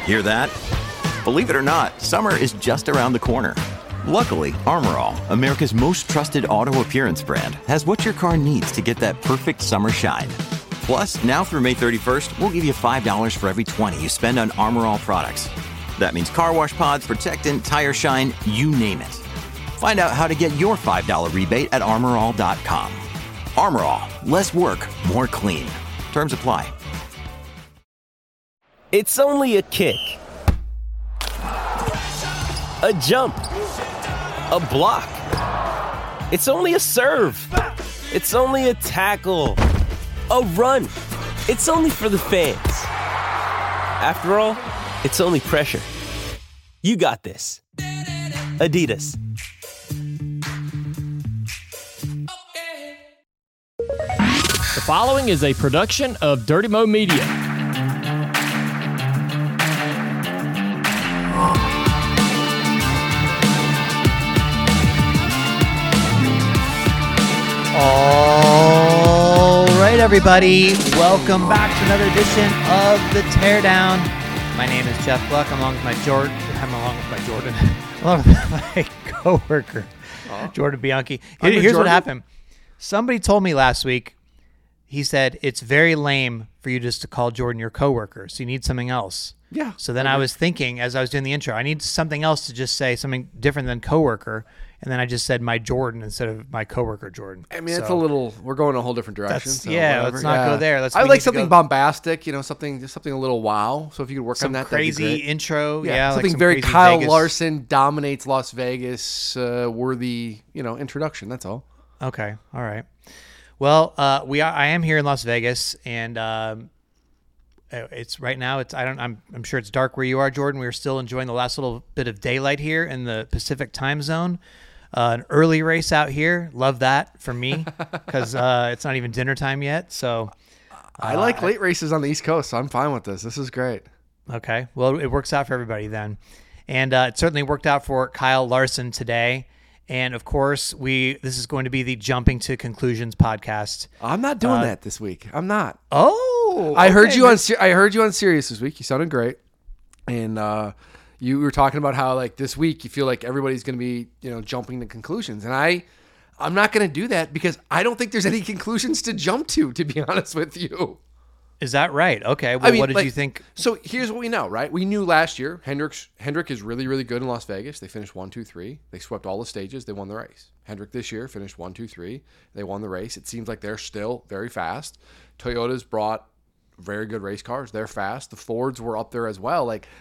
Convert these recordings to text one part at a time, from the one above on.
Hear that? Believe it or not, summer is just around the corner. Luckily, Armor All, America's most trusted auto appearance brand, has what your car needs to get that perfect summer shine. Plus, now through May 31st, we'll give you $5 for every $20 you spend on Armor All products. That means car wash pods, protectant, tire shine, you name it. Find out how to get your $5 rebate at armorall.com. Armor All, less work, more clean. Terms apply. It's only a kick, a jump, a block. It's only a serve. It's only a tackle, a run. It's only for the fans. After all, it's only pressure. You got this. Adidas. The following is a production of Dirty Mo Media. All right, everybody. Welcome back to another edition of The Teardown. My name is Jeff Gluck. I'm along with my coworker, Jordan Bianchi. Here's what happened. Somebody told me last week, he said, it's very lame for you just to call Jordan your coworker, so you need something else. Yeah. So then I was thinking, as I was doing the intro, I need something else to just say something different than coworker, and then I just said my Jordan instead of my coworker Jordan. I mean, it's a little, we're going a whole different direction. So let's not go there. I like something bombastic, something a little wow. So if you could work on that, crazy that'd be great. intro. Yeah, something like very crazy Kyle Vegas. Larson dominates Las Vegas worthy, introduction. That's all. Okay. All right. Well, I am here in Las Vegas, and it's right now. I'm sure it's dark where you are, Jordan. We're still enjoying the last little bit of daylight here in the Pacific time zone. An early race out here. Love that for me because it's not even dinner time yet. So I like late races on the East Coast, so I'm fine with this. This is great. Okay. Well, it works out for everybody then, and it certainly worked out for Kyle Larson today. And of course, this is going to be the Jumping to Conclusions podcast. I'm not doing that this week. I'm not. Oh, I heard you on Sirius this week. You sounded great, and you were talking about how like this week you feel like everybody's going to be jumping to conclusions, and I'm not going to do that because I don't think there's any conclusions to jump to be honest with you. Is that right? Okay. Well, what did you think? So here's what we know, right? We knew last year Hendrick is really, really good in Las Vegas. They finished 1, 2, 3. They swept all the stages. They won the race. Hendrick this year finished 1, 2, 3. They won the race. It seems like they're still very fast. Toyota's brought very good race cars. They're fast. The Fords were up there as well. Like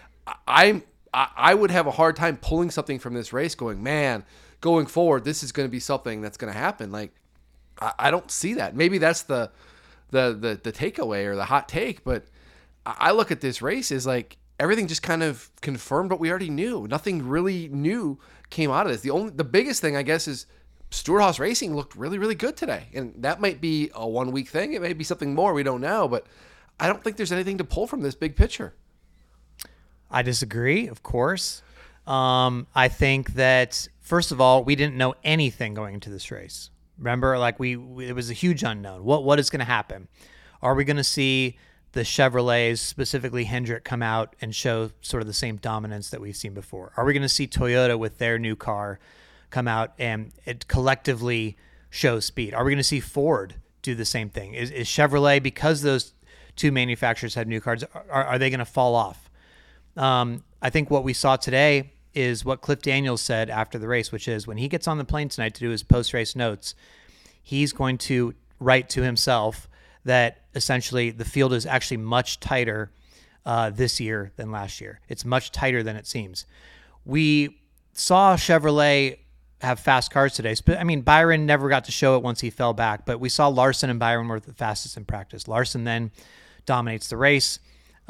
I would have a hard time pulling something from this race going, man, going forward, this is going to be something that's going to happen. Like I don't see that. Maybe that's the takeaway or the hot take, but I look at this race as like everything just kind of confirmed what we already knew. Nothing really new came out of this. The biggest thing I guess is Stewart-Haas Racing looked really, really good today, and that might be a 1 week thing. It may be something more. We don't know, but I don't think there's anything to pull from this big picture. I disagree, of course. I think that first of all, we didn't know anything going into this race. Remember, like it was a huge unknown. What is going to happen? Are we going to see the Chevrolets, specifically Hendrick, come out and show sort of the same dominance that we've seen before? Are we going to see Toyota with their new car come out and it collectively show speed? Are we going to see Ford do the same thing? Is Chevrolet, because those two manufacturers have new cars, are they going to fall off? I think what we saw today is what Cliff Daniels said after the race, which is when he gets on the plane tonight to do his post-race notes, he's going to write to himself that essentially the field is actually much tighter this year than last year. It's much tighter than it seems. We saw Chevrolet have fast cars today. I mean, Byron never got to show it once he fell back, but we saw Larson and Byron were the fastest in practice. Larson then dominates the race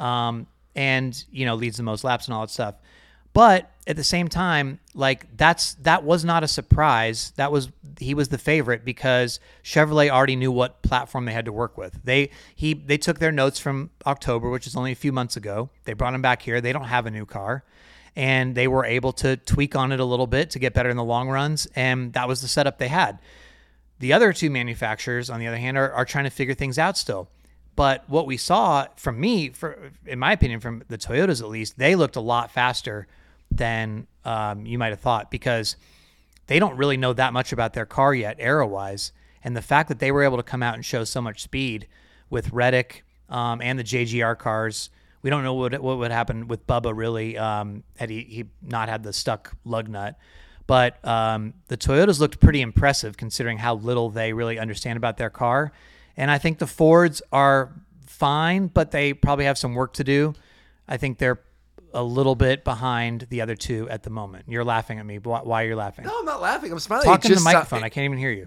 and, leads the most laps and all that stuff. But at the same time, like that was not a surprise. He was the favorite because Chevrolet already knew what platform they had to work with. They took their notes from October, which is only a few months ago. They brought him back here. They don't have a new car, and they were able to tweak on it a little bit to get better in the long runs, and that was the setup they had. The other two manufacturers, on the other hand, are trying to figure things out still. But what we saw from in my opinion, from the Toyotas at least, they looked a lot faster than you might have thought, because they don't really know that much about their car yet, aero-wise. And the fact that they were able to come out and show so much speed with Reddick and the JGR cars, we don't know what would happen with Bubba really had he not had the stuck lug nut. But the Toyotas looked pretty impressive considering how little they really understand about their car. And I think the Fords are fine, but they probably have some work to do. I think they're a little bit behind the other two at the moment. You're laughing at me. Why are you laughing? No, I'm not laughing. I'm smiling. Talking to the microphone. I can't even hear you.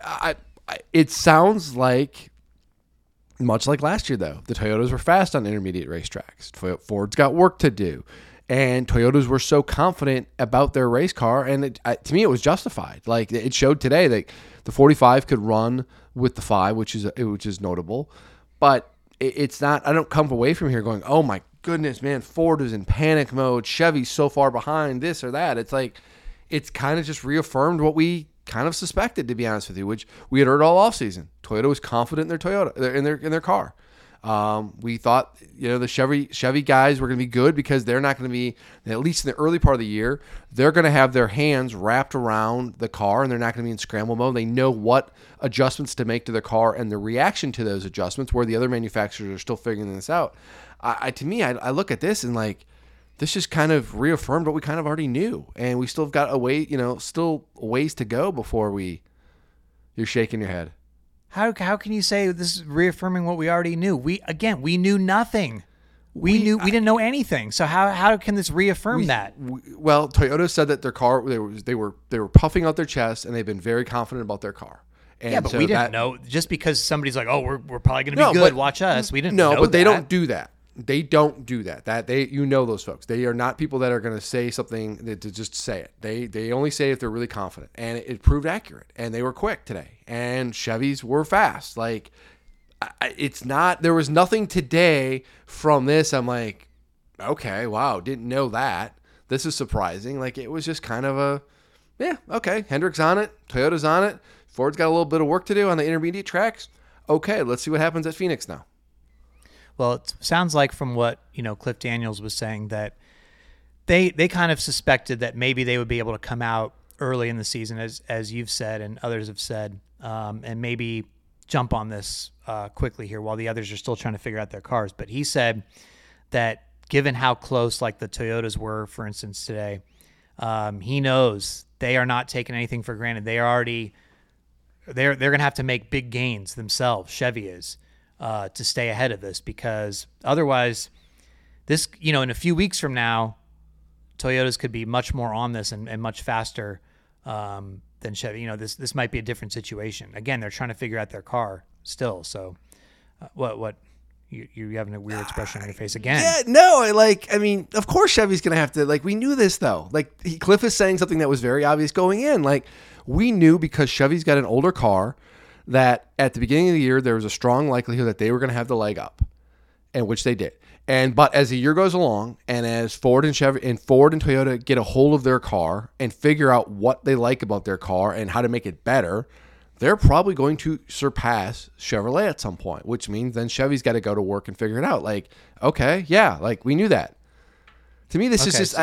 It sounds like, much like last year, though, the Toyotas were fast on intermediate racetracks. Ford's got work to do. And Toyotas were so confident about their race car, and to me, it was justified. Like, it showed today that the 45 could run with the 5, which is notable. But it's not. I don't come away from here going, "Oh my goodness, man! Ford is in panic mode. Chevy's so far behind. This or that." It's like, it's kind of just reaffirmed what we kind of suspected, to be honest with you, which we had heard all offseason. Toyota was confident in their car. We thought, the Chevy guys were going to be good because they're not going to be, at least in the early part of the year, they're going to have their hands wrapped around the car and they're not going to be in scramble mode. They know what adjustments to make to their car and the reaction to those adjustments, where the other manufacturers are still figuring this out. To me, I look at this and like, this just kind of reaffirmed what we kind of already knew. And we still have got still a ways to go before you're shaking your head. How can you say this is reaffirming what we already knew? We knew nothing. We didn't know anything. So how can this reaffirm that? Well, Toyota said that their car, they were puffing out their chest, and they've been very confident about their car. And yeah, but we didn't know, just because somebody's like, "Oh, we're probably going to be good. Watch us." We didn't know. No, but they don't do that. They don't do that. Those folks. They are not people that are going to say something to just say it. They only say it if they're really confident, and it proved accurate. And they were quick today. And Chevys were fast. Like, it's not. There was nothing today from this. I'm like, okay, wow, didn't know that. This is surprising. Like, it was just kind of okay. Hendrick's on it. Toyota's on it. Ford's got a little bit of work to do on the intermediate tracks. Okay, let's see what happens at Phoenix now. Well, it sounds like from what Cliff Daniels was saying that they kind of suspected that maybe they would be able to come out early in the season, as you've said and others have said, and maybe jump on this quickly here while the others are still trying to figure out their cars. But he said that given how close like the Toyotas were, for instance, today, he knows they are not taking anything for granted. They are already they're going to have to make big gains themselves. Chevy is. To stay ahead of this, because otherwise this, in a few weeks from now, Toyotas could be much more on this and much faster than Chevy. This might be a different situation. Again, they're trying to figure out their car still. So what you having a weird expression on your face again? Yeah, no, of course Chevy's going to have to, we knew this though. Cliff is saying something that was very obvious going in. We knew, because Chevy's got an older car, that at the beginning of the year, there was a strong likelihood that they were going to have the leg up, and which they did. But as the year goes along, and as Ford and Toyota get a hold of their car and figure out what they like about their car and how to make it better, they're probably going to surpass Chevrolet at some point, which means then Chevy's got to go to work and figure it out. We knew that. To me, this is just,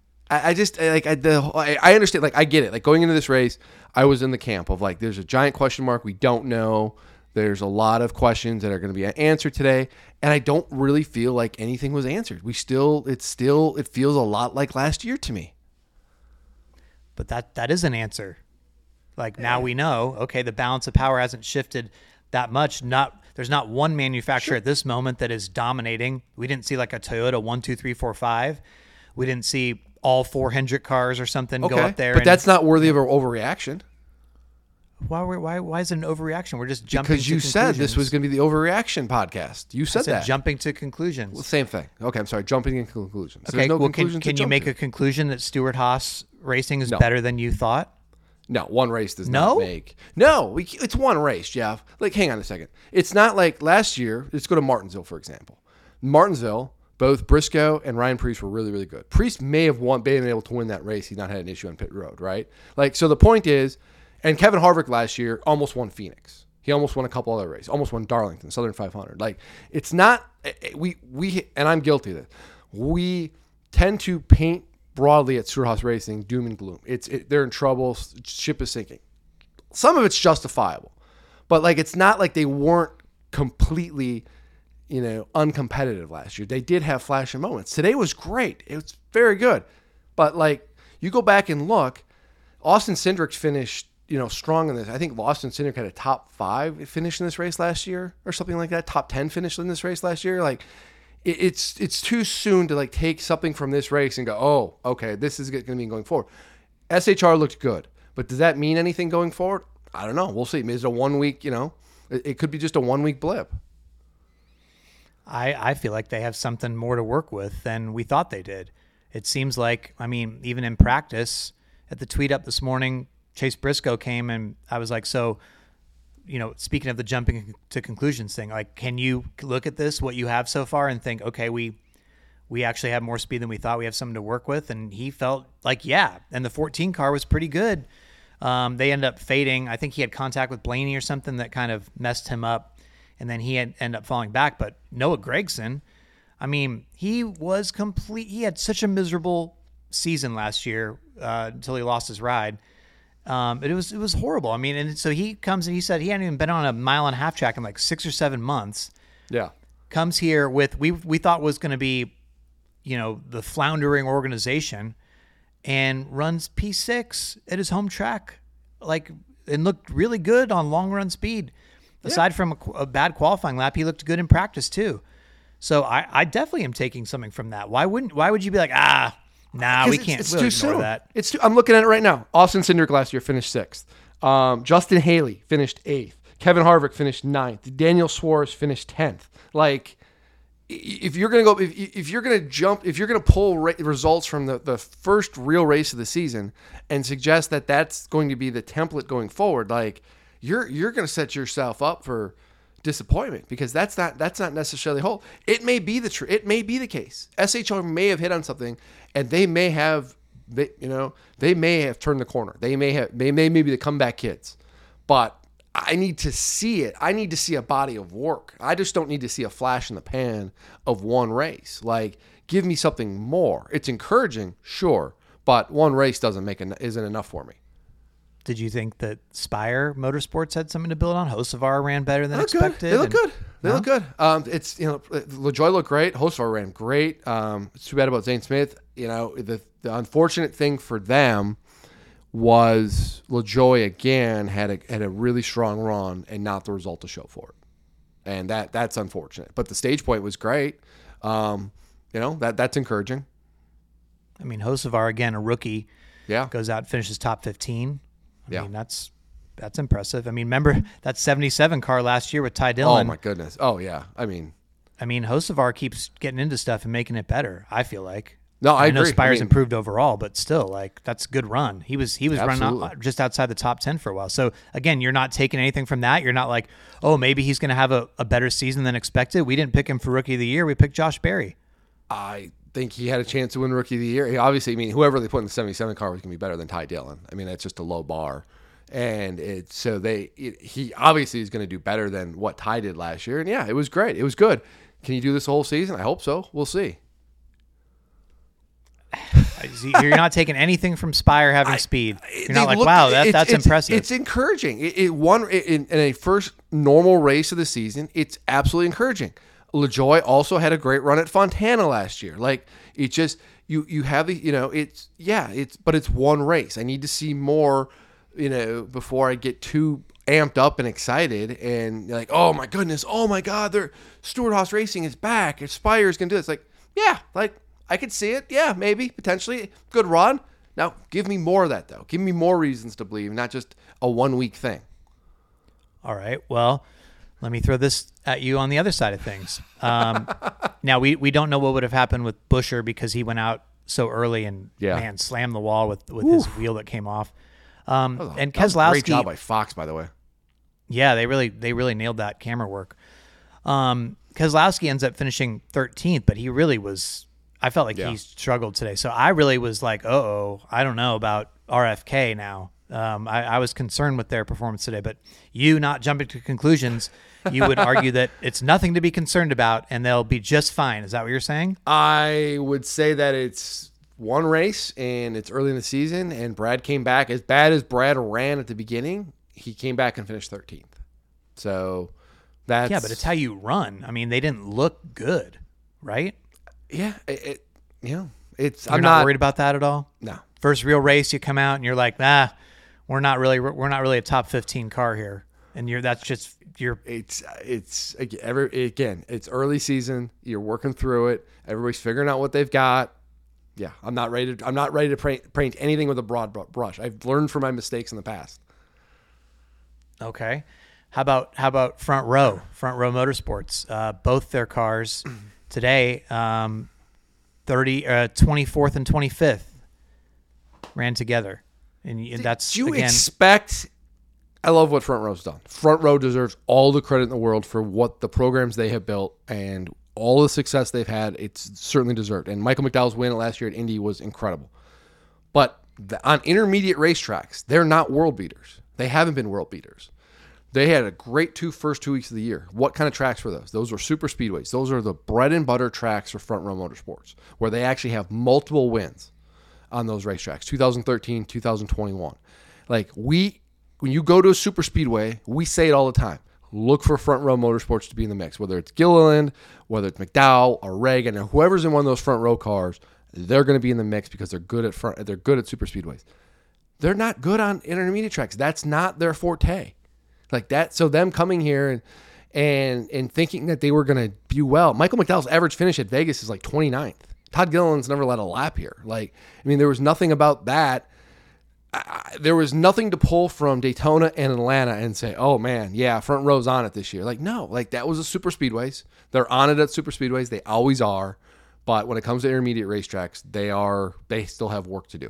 I understand. I get it. Going into this race, I was in the camp of there's a giant question mark. We don't know. There's a lot of questions that are going to be answered today, and I don't really feel like anything was answered. It feels a lot like last year to me. But that is an answer. Now we know. Okay, the balance of power hasn't shifted that much. There's not one manufacturer at this moment that is dominating. We didn't see a Toyota 1, 2, 3, 4, 5. We didn't see all 4 Hendrick cars or something go up there. But that's not worthy of an overreaction. Why is it an overreaction? We're just jumping to conclusions. Because you said this was going to be the overreaction podcast. You said that. Jumping to conclusions. Well, same thing. Okay, I'm sorry. Jumping in conclusions. Okay, can you make a conclusion that Stewart-Haas Racing is better than you thought? No, one race does not make. No, it's one race, Jeff. Hang on a second. It's not like last year. Let's go to Martinsville, for example. Martinsville, both Briscoe and Ryan Preece were really, really good. Preece may have been able to win that race. He'd not had an issue on pit road, right? So the point is, and Kevin Harvick last year almost won Phoenix. He almost won a couple other races. Almost won Darlington, Southern 500. Like, it's not we and I'm guilty of this. We tend to paint broadly at Stewart-Haas Racing doom and gloom. They're in trouble. Ship is sinking. Some of it's justifiable, but like it's not like they weren't completely, uncompetitive last year. They did have flashing moments. Today was great. It was very good, but like you go back and look, Austin Cindric finished strong in this. I think Austin Cindric had a top 5 finish in this race last year or something like that. Top 10 finish in this race last year. Like it's too soon to like take something from this race and go, oh, okay, this is going to be going forward. SHR looked good, but does that mean anything going forward? I don't know. We'll see. Is it a 1 week, it could be just a 1 week blip. I feel like they have something more to work with than we thought they did. It seems like, even in practice, at the tweet up this morning, Chase Briscoe came and I was like, so, speaking of the jumping to conclusions thing, like, can you look at this, what you have so far, and think, okay, we actually have more speed than we thought. We have something to work with. And he felt like, yeah. And the 14 car was pretty good. They ended up fading. I think he had contact with Blaney or something that kind of messed him up. And then he ended up falling back. But Noah Gragson, he was complete. He had such a miserable season last year until he lost his ride. It was horrible. And so he comes and he said he hadn't even been on a 1.5 mile track in like 6 or 7 months. Yeah. Comes here with, we thought was going to be, the floundering organization, and runs P6 at his home track, and looked really good on long run speed. Aside from a bad qualifying lap, he looked good in practice too. So I definitely am taking something from that. Why would you be like, we can't? It's really too soon. That. I'm looking at it right now. Austin Cindric last year finished 6th. Justin Haley finished 8th. Kevin Harvick finished 9th. Daniel Suarez finished 10th. Like, if you're gonna go, if you're gonna jump, if you're gonna pull results from the first real race of the season and suggest that that's going to be the template going forward, like you're gonna set yourself up for disappointment, because that's not necessarily whole. It may be it may be the case. SHR may have hit on something, and they may have turned the corner. They may be the comeback kids, but I need to see it. I need to see a body of work. I just don't need to see a flash in the pan of one race. Like, give me something more. It's encouraging, sure, but one race isn't enough for me. Did you think that Spire Motorsports had something to build on? Hocevar ran better than expected. They look good. They look good. It's LaJoie looked great. Hocevar ran great. It's too bad about Zane Smith. The unfortunate thing for them was LaJoie again had a really strong run and not the result to show for it, and that's unfortunate. But the stage point was great. That's encouraging. Hocevar again, a rookie. Yeah, goes out and finishes top 15. That's impressive. Remember that 77 car last year with Ty Dillon? Oh my goodness. Oh yeah. Hocevar keeps getting into stuff and making it better, I feel like. No, I agree. know Spire's improved overall, but still, that's a good run. He was running just outside the top 10 for a while. So again, you're not taking anything from that. You're not like, oh, maybe he's going to have a better season than expected. We didn't pick him for Rookie of the Year. We picked Josh Berry. I think he had a chance to win Rookie of the Year. He obviously, whoever they put in the 77 car was going to be better than Ty Dillon. That's just a low bar, and he obviously is going to do better than what Ty did last year. And yeah, it was great. It was good. Can you do this the whole season? I hope so. We'll see. You're not taking anything from Spire having speed. You're not like, wow, that's impressive. It's encouraging. It won in a first normal race of the season. It's absolutely encouraging. LaJoie also had a great run at Fontana last year. Like, it just you have the but it's one race. I need to see more, before I get too amped up and excited and like, oh my goodness, oh my God, Stewart-Haas Racing is back. Spire's gonna do this. Like, yeah, like, I could see it. Yeah, maybe, potentially. Good run. Now, give me more of that, though. Give me more reasons to believe, not just a 1 week thing. All right. Well, let me throw this at you on the other side of things. Now, we don't know what would have happened with Buescher because he went out so early and, slammed the wall with his wheel that came off. And Keselowski. Great job by Fox, by the way. Yeah, they really nailed that camera work. Keselowski ends up finishing 13th, but he really was... I felt like he struggled today. So I really was like, I don't know about RFK now. I was concerned with their performance today, but you not jumping to conclusions, you would argue that it's nothing to be concerned about and they'll be just fine. Is that what you're saying? I would say that it's one race and it's early in the season, and Brad came back. As bad as Brad ran at the beginning, he came back and finished 13th. So that's... Yeah, but it's how you run. I mean, they didn't look good, right? Yeah. It's... You're I'm not worried about that at all? No. First real race, you come out and you're like, we're not really a top 15 car here. And it's early season. You're working through it. Everybody's figuring out what they've got. Yeah, I'm not ready to paint anything with a broad brush. I've learned from my mistakes in the past. Okay. How about Front Row Motorsports? Both their cars today, 24th and 25th ran together. And that's, Do you again, expect... I love what Front Row's done. Front Row deserves all the credit in the world for what the programs they have built and all the success they've had. It's certainly deserved. And Michael McDowell's win last year at Indy was incredible. But on intermediate racetracks, they're not world beaters. They haven't been world beaters. They had a great first 2 weeks of the year. What kind of tracks were those? Those were super speedways. Those are the bread and butter tracks for Front Row Motorsports, where they actually have multiple wins on those racetracks, 2013, 2021. When you go to a super speedway, we say it all the time. Look for Front Row Motorsports to be in the mix, whether it's Gilliland, whether it's McDowell or Reagan, or whoever's in one of those Front Row cars, they're going to be in the mix because they're good at super speedways. They're not good on intermediate tracks. That's not their forte. Like that. So them coming here and thinking that they were going to do well. Michael McDowell's average finish at Vegas is like 29th. Todd Gilliland's never led a lap here. There was nothing about that. There was nothing to pull from Daytona and Atlanta and say, oh man, yeah, Front Row's on it this year. That was a super speedways. They're on it at super speedways. They always are. But when it comes to intermediate racetracks, they still have work to do.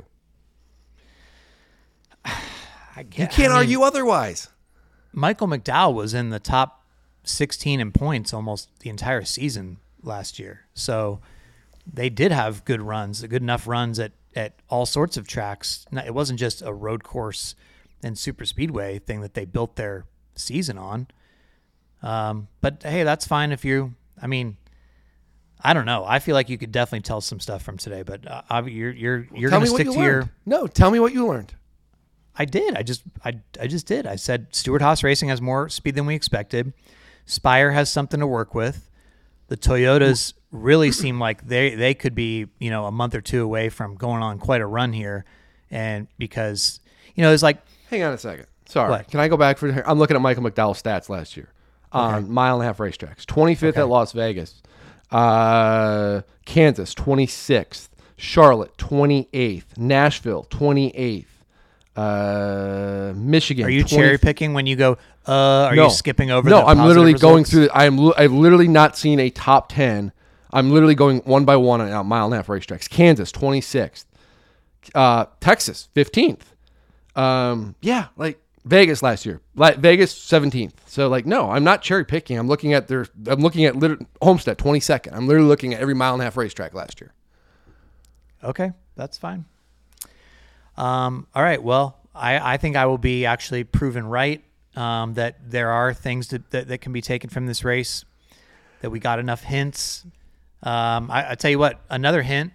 You can't argue otherwise. Michael McDowell was in the top 16 in points almost the entire season last year. So they did have good enough runs at all sorts of tracks. It wasn't just a road course and super speedway thing that they built their season on. But hey, that's fine I don't know. I feel like you could definitely tell some stuff from today, but you're going to stick to your... No, tell me what you learned. I did. I just did. I said Stewart-Haas Racing has more speed than we expected. Spire has something to work with. The Toyotas really seem like they could be, a month or two away from going on quite a run here. And because, it's like... Hang on a second. Sorry. What? Can I go back for here? I'm looking at Michael McDowell's stats last year on mile-and-a-half racetracks. 25th at Las Vegas. Kansas, 26th. Charlotte, 28th. Nashville, 28th. Michigan. Are you cherry picking when you go? No. You skipping over? No, the I'm literally going results? through. I've literally not seen a top 10. I'm literally going one by one on mile-and-a-half racetracks. Kansas, 26th. Texas, 15th. Vegas last year. Vegas, 17th. So no, I'm not cherry picking. I'm looking at Homestead, 22nd. I'm literally looking at every mile-and-a-half racetrack last year. Okay, that's fine. All right. Well, I think I will be actually proven right that there are things that can be taken from this race, that we got enough hints. I tell you what, another hint,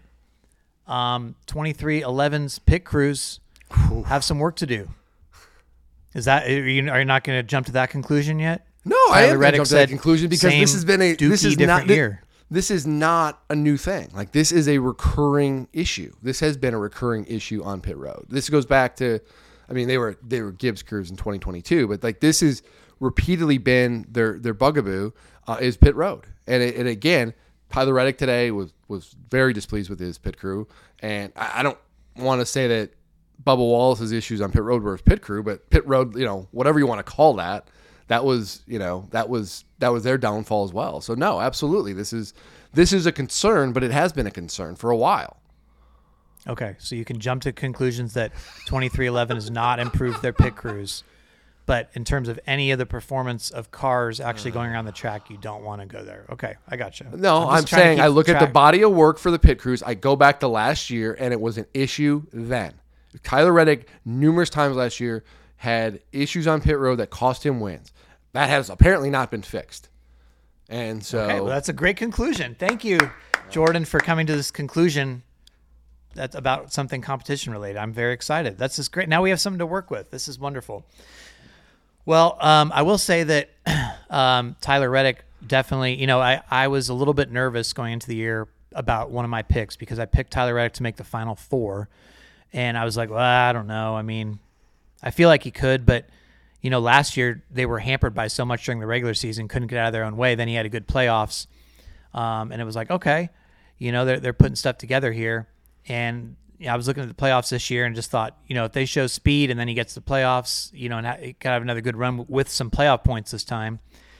2311's pit crews have some work to do. Are you not going to jump to that conclusion yet? No, I am going to jump to that conclusion because this has been year. This is not a new thing. This is a recurring issue. This has been a recurring issue on pit road. This goes back to, they were Gibbs crews in 2022, but this has repeatedly been their bugaboo is pit road. And again, Tyler Reddick today was very displeased with his pit crew. And I don't want to say that Bubba Wallace's issues on pit road were his pit crew, but pit road, whatever you want to call that was their downfall as well. So no, absolutely. This is a concern, but it has been a concern for a while. Okay. So you can jump to conclusions that 2311 has not improved their pit crews, but in terms of any of the performance of cars actually going around the track, you don't want to go there. Okay. I got you. No, I'm saying I look at the body of work for the pit crews. I go back to last year and it was an issue then. Tyler Reddick, numerous times last year, had issues on pit road that cost him wins. That has apparently not been fixed. And so... Okay, well, that's a great conclusion. Thank you, Jordan, for coming to this conclusion that's about something competition related. I'm very excited. That's just great. Now we have something to work with. This is wonderful. Well, I will say that Tyler Reddick definitely, I was a little bit nervous going into the year about one of my picks because I picked Tyler Reddick to make the Final Four. And I was like, well, I don't know. I mean, I feel like he could, but, last year they were hampered by so much during the regular season, couldn't get out of their own way. Then he had a good playoffs. And it was like, okay, they're putting stuff together here. And I was looking at the playoffs this year and just thought, if they show speed and then he gets to the playoffs, and he could have another good run with some playoff points this time.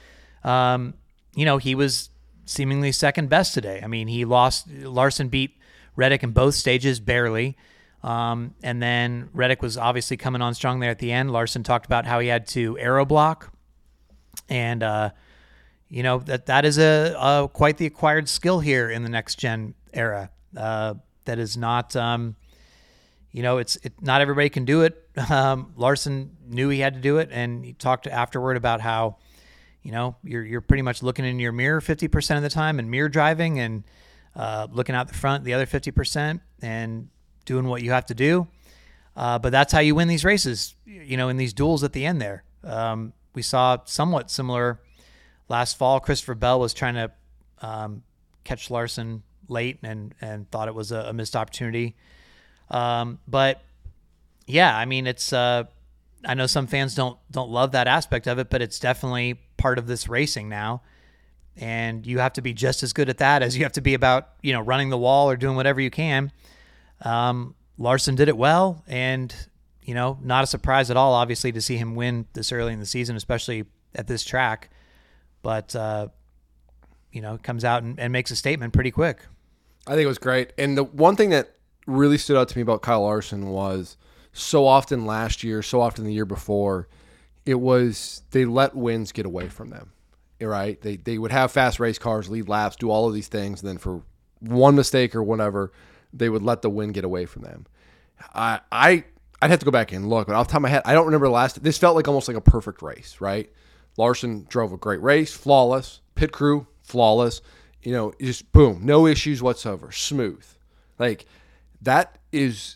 He was seemingly second best today. I mean, Larson beat Reddick in both stages barely. And then Reddick was obviously coming on strong there at the end. Larson talked about how he had to aero block. And, that is a quite the acquired skill here in the next gen era. That is not, not everybody can do it. Larson knew he had to do it. And he talked afterward about how, you're pretty much looking in your mirror 50% of the time and mirror driving and, looking out the front, the other 50% and doing what you have to do. But that's how you win these races, in these duels at the end there. We saw somewhat similar last fall. Christopher Bell was trying to catch Larson late and thought it was a missed opportunity. But yeah, I mean, it's I know some fans don't love that aspect of it, but it's definitely part of this racing now. And you have to be just as good at that as you have to be about, running the wall or doing whatever you can. Larson did it well, and, not a surprise at all, obviously, to see him win this early in the season, especially at this track. But, comes out and makes a statement pretty quick. I think it was great. And the one thing that really stood out to me about Kyle Larson was so often last year, so often the year before, it was they let wins get away from them, right? They would have fast race cars, lead laps, do all of these things, and then for one mistake or whatever, they would let the win get away from them. I'd have to go back and look, but off the top of my head, I don't remember this felt like almost like a perfect race, right? Larson drove a great race, flawless, pit crew, flawless, just boom, no issues whatsoever, smooth. Like that is,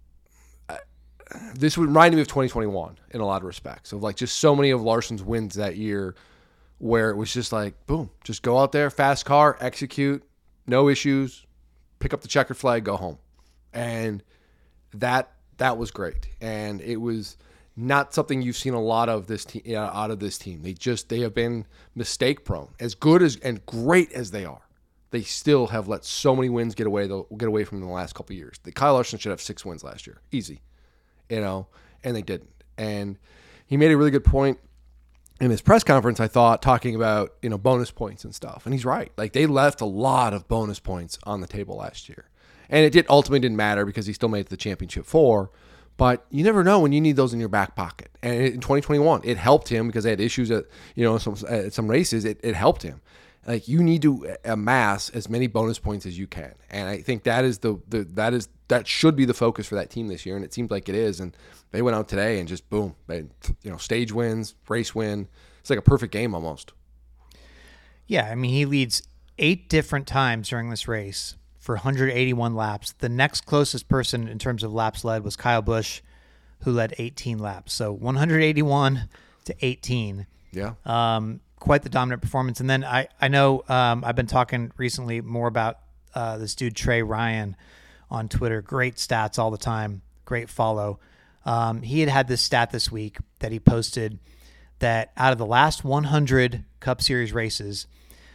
this would remind me of 2021 in a lot of respects, of like just so many of Larson's wins that year where it was just like, boom, just go out there, fast car, execute, no issues, pick up the checkered flag, go home. And that was great. And it was not something you've seen a lot of this team out of this team. They have been mistake prone. As good as and great as they are, they still have let so many wins get away from them in the last couple of years. Kyle Larson should have 6 wins last year. Easy. And they didn't. And he made a really good point in his press conference, I thought, talking about, bonus points and stuff. And he's right. Like, they left a lot of bonus points on the table last year. And it ultimately didn't matter because he still made it to the championship 4. But you never know when you need those in your back pocket. And in 2021, it helped him because they had issues at, some races. It helped him. Like, you need to amass as many bonus points as you can. And I think that should be the focus for that team this year. And it seems like it is. And they went out today and just boom, stage wins, race win. It's like a perfect game almost. Yeah, I mean, he leads 8 different times during this race for 181 laps. The next closest person in terms of laps led was Kyle Busch, who led 18 laps. So 181 to 18. Yeah. Quite the dominant performance. And then I know I've been talking recently more about this dude, Trey Ryan, on Twitter. Great stats all the time. Great follow. He had this stat this week that he posted that out of the last 100 Cup Series races,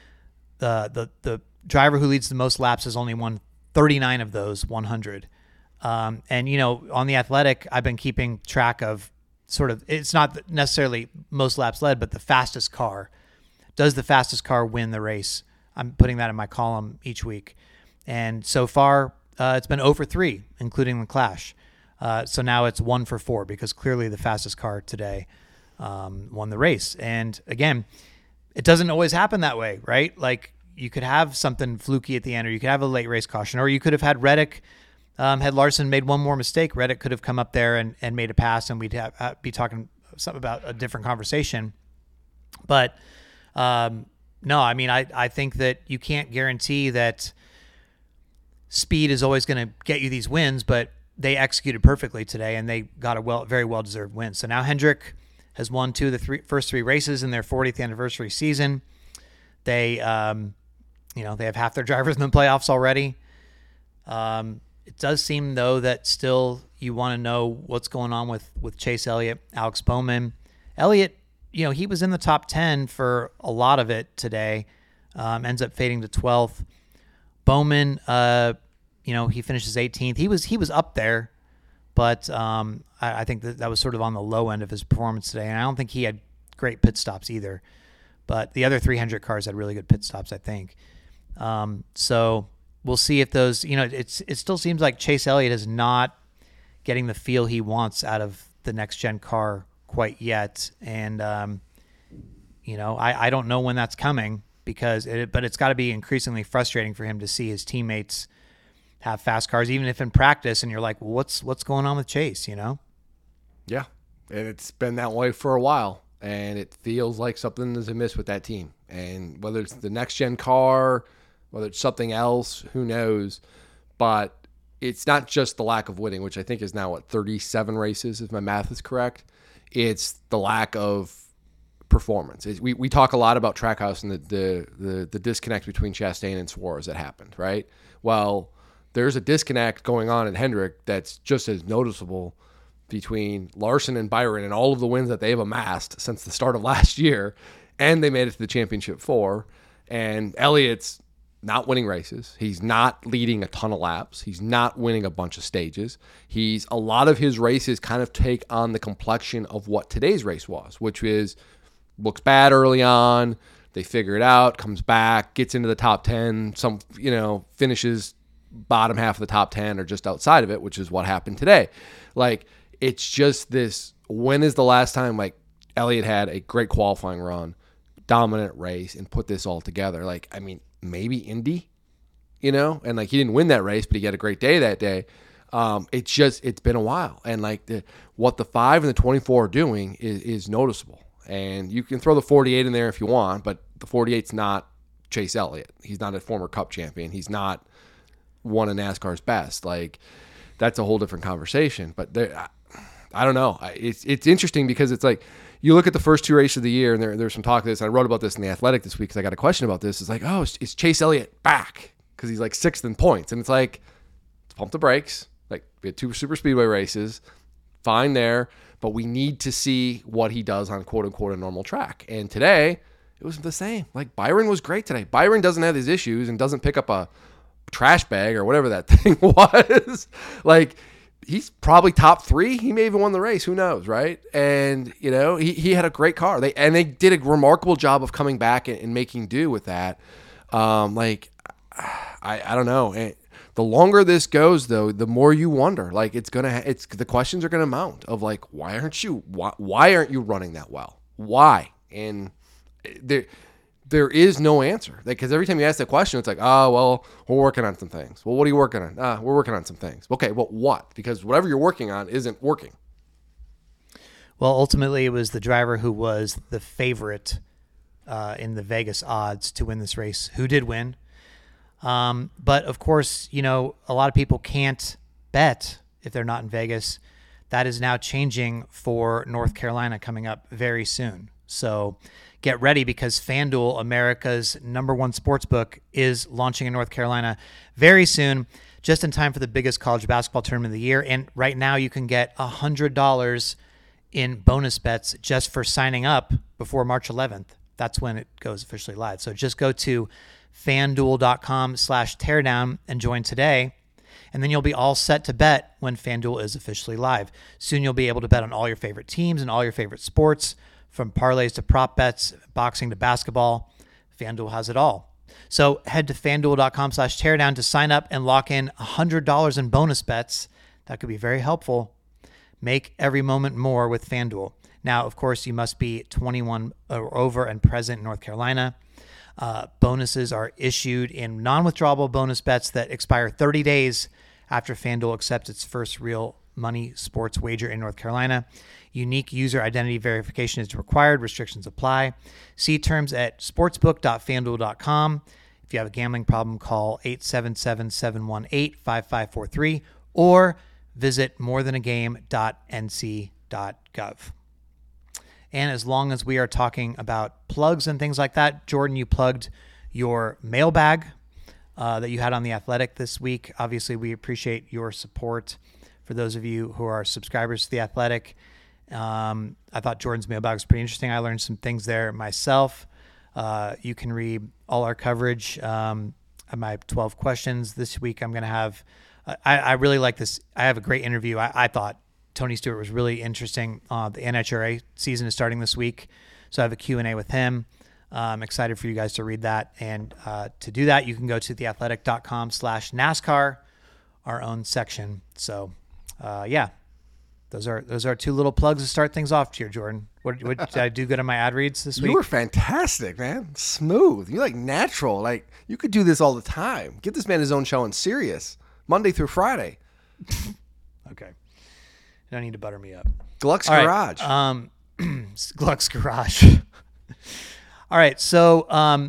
the driver who leads the most laps has only won 39 of those 100. And, on The Athletic, I've been keeping track of sort of, it's not necessarily most laps led, but the fastest car. Does the fastest car win the race? I'm putting that in my column each week. And so far, it's been 0 for 3, including the Clash. So now it's 1 for 4 because clearly the fastest car today won the race. And again, it doesn't always happen that way, right? Like, you could have something fluky at the end, or you could have a late race caution, or you could have had Reddick Had Larson made one more mistake, Reddick could have come up there and made a pass, and we'd be talking something about a different conversation. But no, I mean, I think that you can't guarantee that speed is always going to get you these wins, but they executed perfectly today, and they got a very well-deserved win. So now Hendrick has won 2 of the first 3 races in their 40th anniversary season. They, they have half their drivers in the playoffs already. It does seem, though, that still you want to know what's going on with Chase Elliott, Alex Bowman. Elliott, he was in the top 10 for a lot of it today, ends up fading to 12th. Bowman, he finishes 18th. He was up there, but I think that was sort of on the low end of his performance today, and I don't think he had great pit stops either. But the other 300 cars had really good pit stops, I think. So we'll see if those, it still seems like Chase Elliott is not getting the feel he wants out of the next-gen car quite yet. And, I don't know when that's coming but it's got to be increasingly frustrating for him to see his teammates have fast cars, even if in practice, and you're like, well, what's going on with Chase, Yeah, and it's been that way for a while, and it feels like something is amiss with that team. And whether it's the next-gen car, whether it's something else, who knows, but it's not just the lack of winning, which I think is now, 37 races, if my math is correct. It's the lack of performance. We talk a lot about Trackhouse and the disconnect between Chastain and Suarez that happened, right? Well, there's a disconnect going on in Hendrick that's just as noticeable between Larson and Byron and all of the wins that they've amassed since the start of last year, and they made it to the championship 4. And Elliott's not winning races. He's not leading a ton of laps. He's not winning a bunch of stages. A lot of his races kind of take on the complexion of what today's race was, which is looks bad early on. They figure it out, comes back, gets into the top 10, finishes bottom half of the top 10 or just outside of it, which is what happened today. Like, it's just this, when is the last time Elliott had a great qualifying run, dominant race, and put this all together? Maybe Indy, and he didn't win that race, but he had a great day that day. It's been a while. And what the 5 and the 24 are doing is noticeable. And you can throw the 48 in there if you want, but the 48's not Chase Elliott. He's not a former Cup champion. He's not one of NASCAR's best. That's a whole different conversation. But I don't know. It's interesting because it's you look at the first 2 races of the year, and there's some talk of this. I wrote about this in The Athletic this week because I got a question about this. It's is Chase Elliott back? Because he's 6th in points. And it's let's pump the brakes. We had 2 super speedway races. Fine there. But we need to see what he does on quote-unquote a normal track. And today, it was the same. Byron was great today. Byron doesn't have these issues and doesn't pick up a trash bag or whatever that thing was. He's probably top 3. He may even won the race. Who knows, right? And, he had a great car. They did a remarkable job of coming back and making do with that. I don't know. The longer this goes, though, the more you wonder. The questions are gonna mount of why aren't you running that well? Why? And there is no answer. Because every time you ask that question, it's we're working on some things. Well, what are you working on? We're working on some things. Okay, well, what? Because whatever you're working on isn't working. Well, ultimately, it was the driver who was the favorite in the Vegas odds to win this race, who did win. But of course, a lot of people can't bet if they're not in Vegas. That is now changing for North Carolina coming up very soon. So get ready because FanDuel, America's #1 sportsbook, is launching in North Carolina very soon, just in time for the biggest college basketball tournament of the year. And right now you can get $100 in bonus bets just for signing up before March 11th. That's when it goes officially live. So just go to FanDuel.com/teardown and join today, and then you'll be all set to bet when FanDuel is officially live. Soon you'll be able to bet on all your favorite teams and all your favorite sports, from parlays to prop bets, boxing to basketball. FanDuel has it all. So head to FanDuel.com/teardown to sign up and lock in $100 in bonus bets. That could be very helpful. Make every moment more with FanDuel. Now, of course, you must be 21 or over and present in North Carolina. Bonuses are issued in non-withdrawable bonus bets that expire 30 days after FanDuel accepts its first real money sports wager in North Carolina. Unique user identity verification is required. Restrictions apply. See terms at sportsbook.fanduel.com. If you have a gambling problem, call 877-718-5543 or visit morethanagame.nc.gov. And as long as we are talking about plugs and things like that, Jordan, you plugged your mailbag that you had on The Athletic this week. Obviously, we appreciate your support. For those of you who are subscribers to The Athletic, I thought Jordan's mailbag was pretty interesting. I learned some things there myself. You can read all our coverage of my 12 questions. This week I'm going to have I really like this. I have a great interview. I thought Tony Stewart was really interesting. The NHRA season is starting this week, so I have a Q&A with him. I'm excited for you guys to read that. And to do that, you can go to theathletic.com/NASCAR, our own section. So, those are two little plugs to start things off here, Jordan. What did I do good on my ad reads this week? You were fantastic, man. Smooth. You're like natural. Like you could do this all the time. Give this man his own show on Sirius, Monday through Friday. Okay. You don't need to butter me up. Gluck's All Garage. Right. Gluck's Garage. All right. So,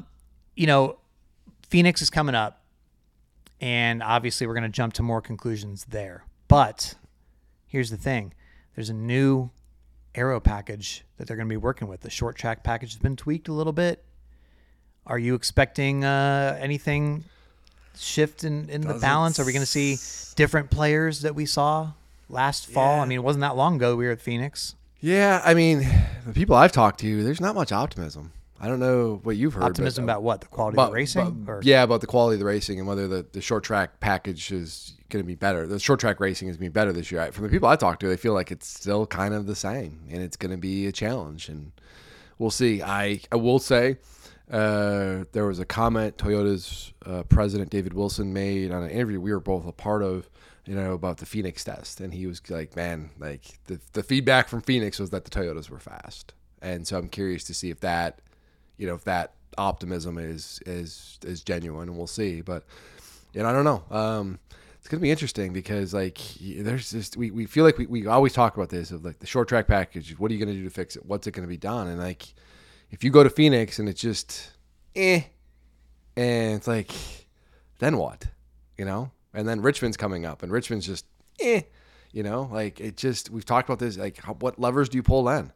Phoenix is coming up, and obviously we're going to jump to more conclusions there. But here's the thing. There's a new aero package that they're going to be working with. The short track package has been tweaked a little bit. Are you expecting anything shift in the balance? Are we going to see different players that we saw last fall? I mean, it wasn't that long ago we were at Phoenix. Yeah, I mean, the people I've talked to, there's not much optimism. I don't know what you've heard. Optimism about what? The quality of the racing? About the quality of the racing and whether the short track package is going to be better. The short track racing is going to be better this year. From the people I talked to, they feel like it's still kind of the same, and it's going to be a challenge, and we'll see. I will say there was a comment Toyota's president, David Wilson, made on an interview we were both a part of, about the Phoenix test. And he was like, man, like the feedback from Phoenix was that the Toyotas were fast. And so I'm curious to see if that, if that optimism is genuine, and we'll see. But, I don't know. It's going to be interesting because there's just, we feel like we always talk about this of like the short track package. What are you going to do to fix it? What's it going to be done? And if you go to Phoenix and it's just, and it's like, then what, And then Richmond's coming up and Richmond's just, it just, we've talked about this, what levers do you pull then?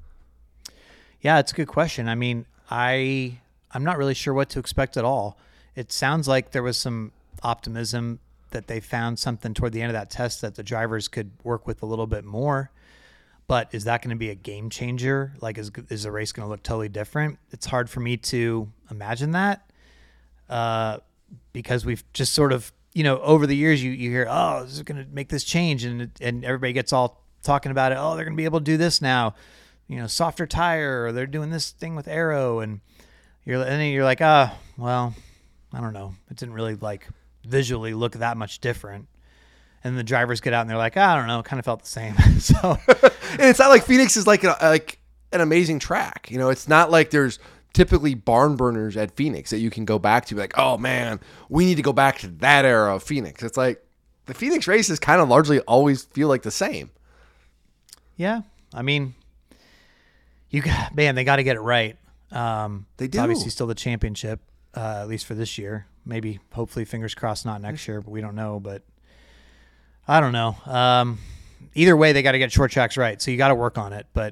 Yeah, it's a good question. I mean, I'm not really sure what to expect at all. It sounds like there was some optimism that they found something toward the end of that test that the drivers could work with a little bit more. But is that going to be a game changer? Is the race going to look totally different? It's hard for me to imagine that because we've just sort of, over the years you hear, oh, this is going to make this change. And everybody gets all talking about it. Oh, they're going to be able to do this now. Softer tire, or they're doing this thing with aero. And you're like, well, I don't know. It didn't really visually look that much different. And the drivers get out and they're like, I don't know, it kind of felt the same. So, and it's not like Phoenix is like an amazing track. It's not like there's typically barn burners at Phoenix that you can go back to. Like, oh man, we need to go back to that era of Phoenix. It's like the Phoenix races kind of largely always feel like the same. Yeah, I mean, they got to get it right. They do. It's obviously still the championship, at least for this year. Maybe, hopefully, fingers crossed, not next year, but we don't know. But I don't know. Either way, they got to get short tracks right, so you got to work on it. But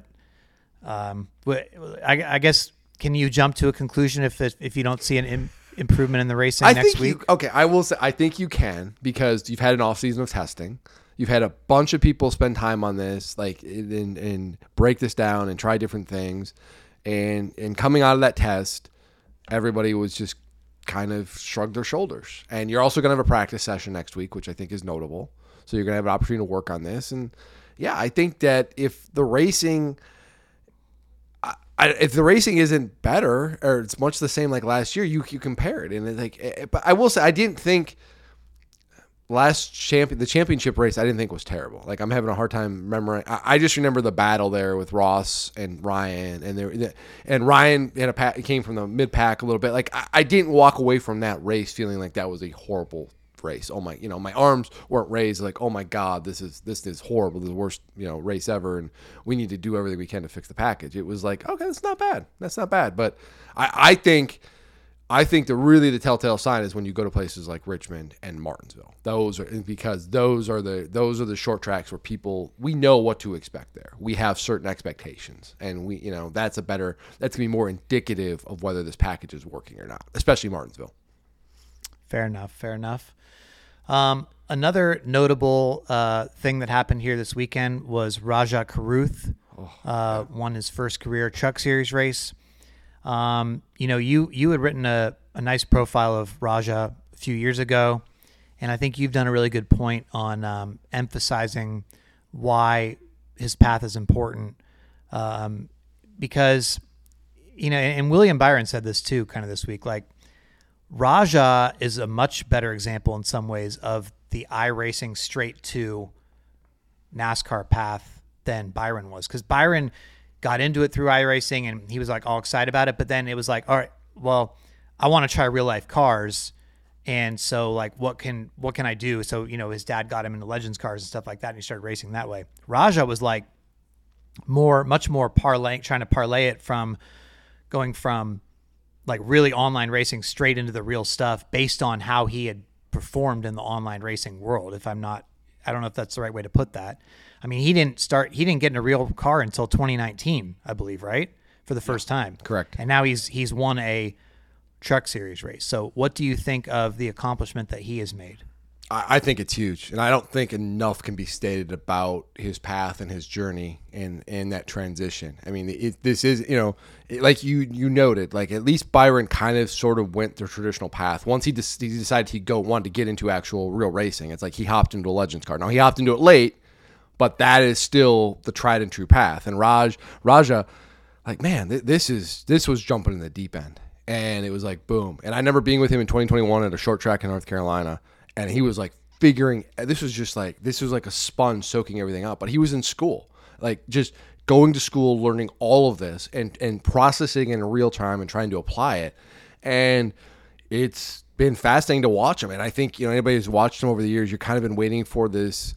I guess, can you jump to a conclusion if you don't see an improvement in the racing next week? I will say I think you can, because you've had an off season of testing. You've had a bunch of people spend time on this, and break this down and try different things. And coming out of that test, everybody was just kind of shrugged their shoulders. And you're also going to have a practice session next week, which I think is notable. So you're going to have an opportunity to work on this. And yeah, I think that if the racing isn't better, or it's much the same like last year, you compare it. And but I will say, I didn't think the championship race, I didn't think was terrible. I'm having a hard time remembering. I just remember the battle there with Ross and Ryan, and Ryan came from the mid pack a little bit. I didn't walk away from that race feeling like that was a horrible race. Oh my, my arms weren't raised like, oh my God, this is horrible. This is the worst, race ever. And we need to do everything we can to fix the package. It was like, okay, that's not bad. That's not bad. But I think the telltale sign is when you go to places like Richmond and Martinsville. Those are the short tracks where we know what to expect there. We have certain expectations, and that's gonna be more indicative of whether this package is working or not, especially Martinsville. Fair enough. Another notable thing that happened here this weekend was Raja Karuth won his first career Truck Series race. You had written a nice profile of Raja a few years ago, and I think you've done a really good point on emphasizing why his path is important. Because, and William Byron said this too, kind of this week, like Raja is a much better example in some ways of the iRacing straight to NASCAR path than Byron was, because Byron got into it through iRacing and he was like all excited about it. But then it was like, all right, well, I want to try real life cars. And so like, what can I do? So, his dad got him into Legends cars and stuff like that. And he started racing that way. Raja was like much more trying to parlay it from going from like really online racing straight into the real stuff based on how he had performed in the online racing world. I don't know if that's the right way to put that. I mean, he didn't get in a real car until 2019, I believe, right? For the first time. Correct. And now he's won a Truck Series race. So what do you think of the accomplishment that he has made? I think it's huge, and I don't think enough can be stated about his path and his journey in that transition. I mean, this is, like you noted, like at least Byron kind of sort of went the traditional path. Once he decided he wanted to get into actual real racing, it's like he hopped into a Legends car. Now, he hopped into it late, but that is still the tried and true path. And Raja, like, man, this was jumping in the deep end, and it was like boom. And I remember being with him in 2021 at a short track in North Carolina. And he was like this was like a sponge soaking everything up. But he was in school, like just going to school, learning all of this and processing in real time and trying to apply it. And it's been fascinating to watch him. And I think, anybody who's watched him over the years, you're kind of been waiting for this,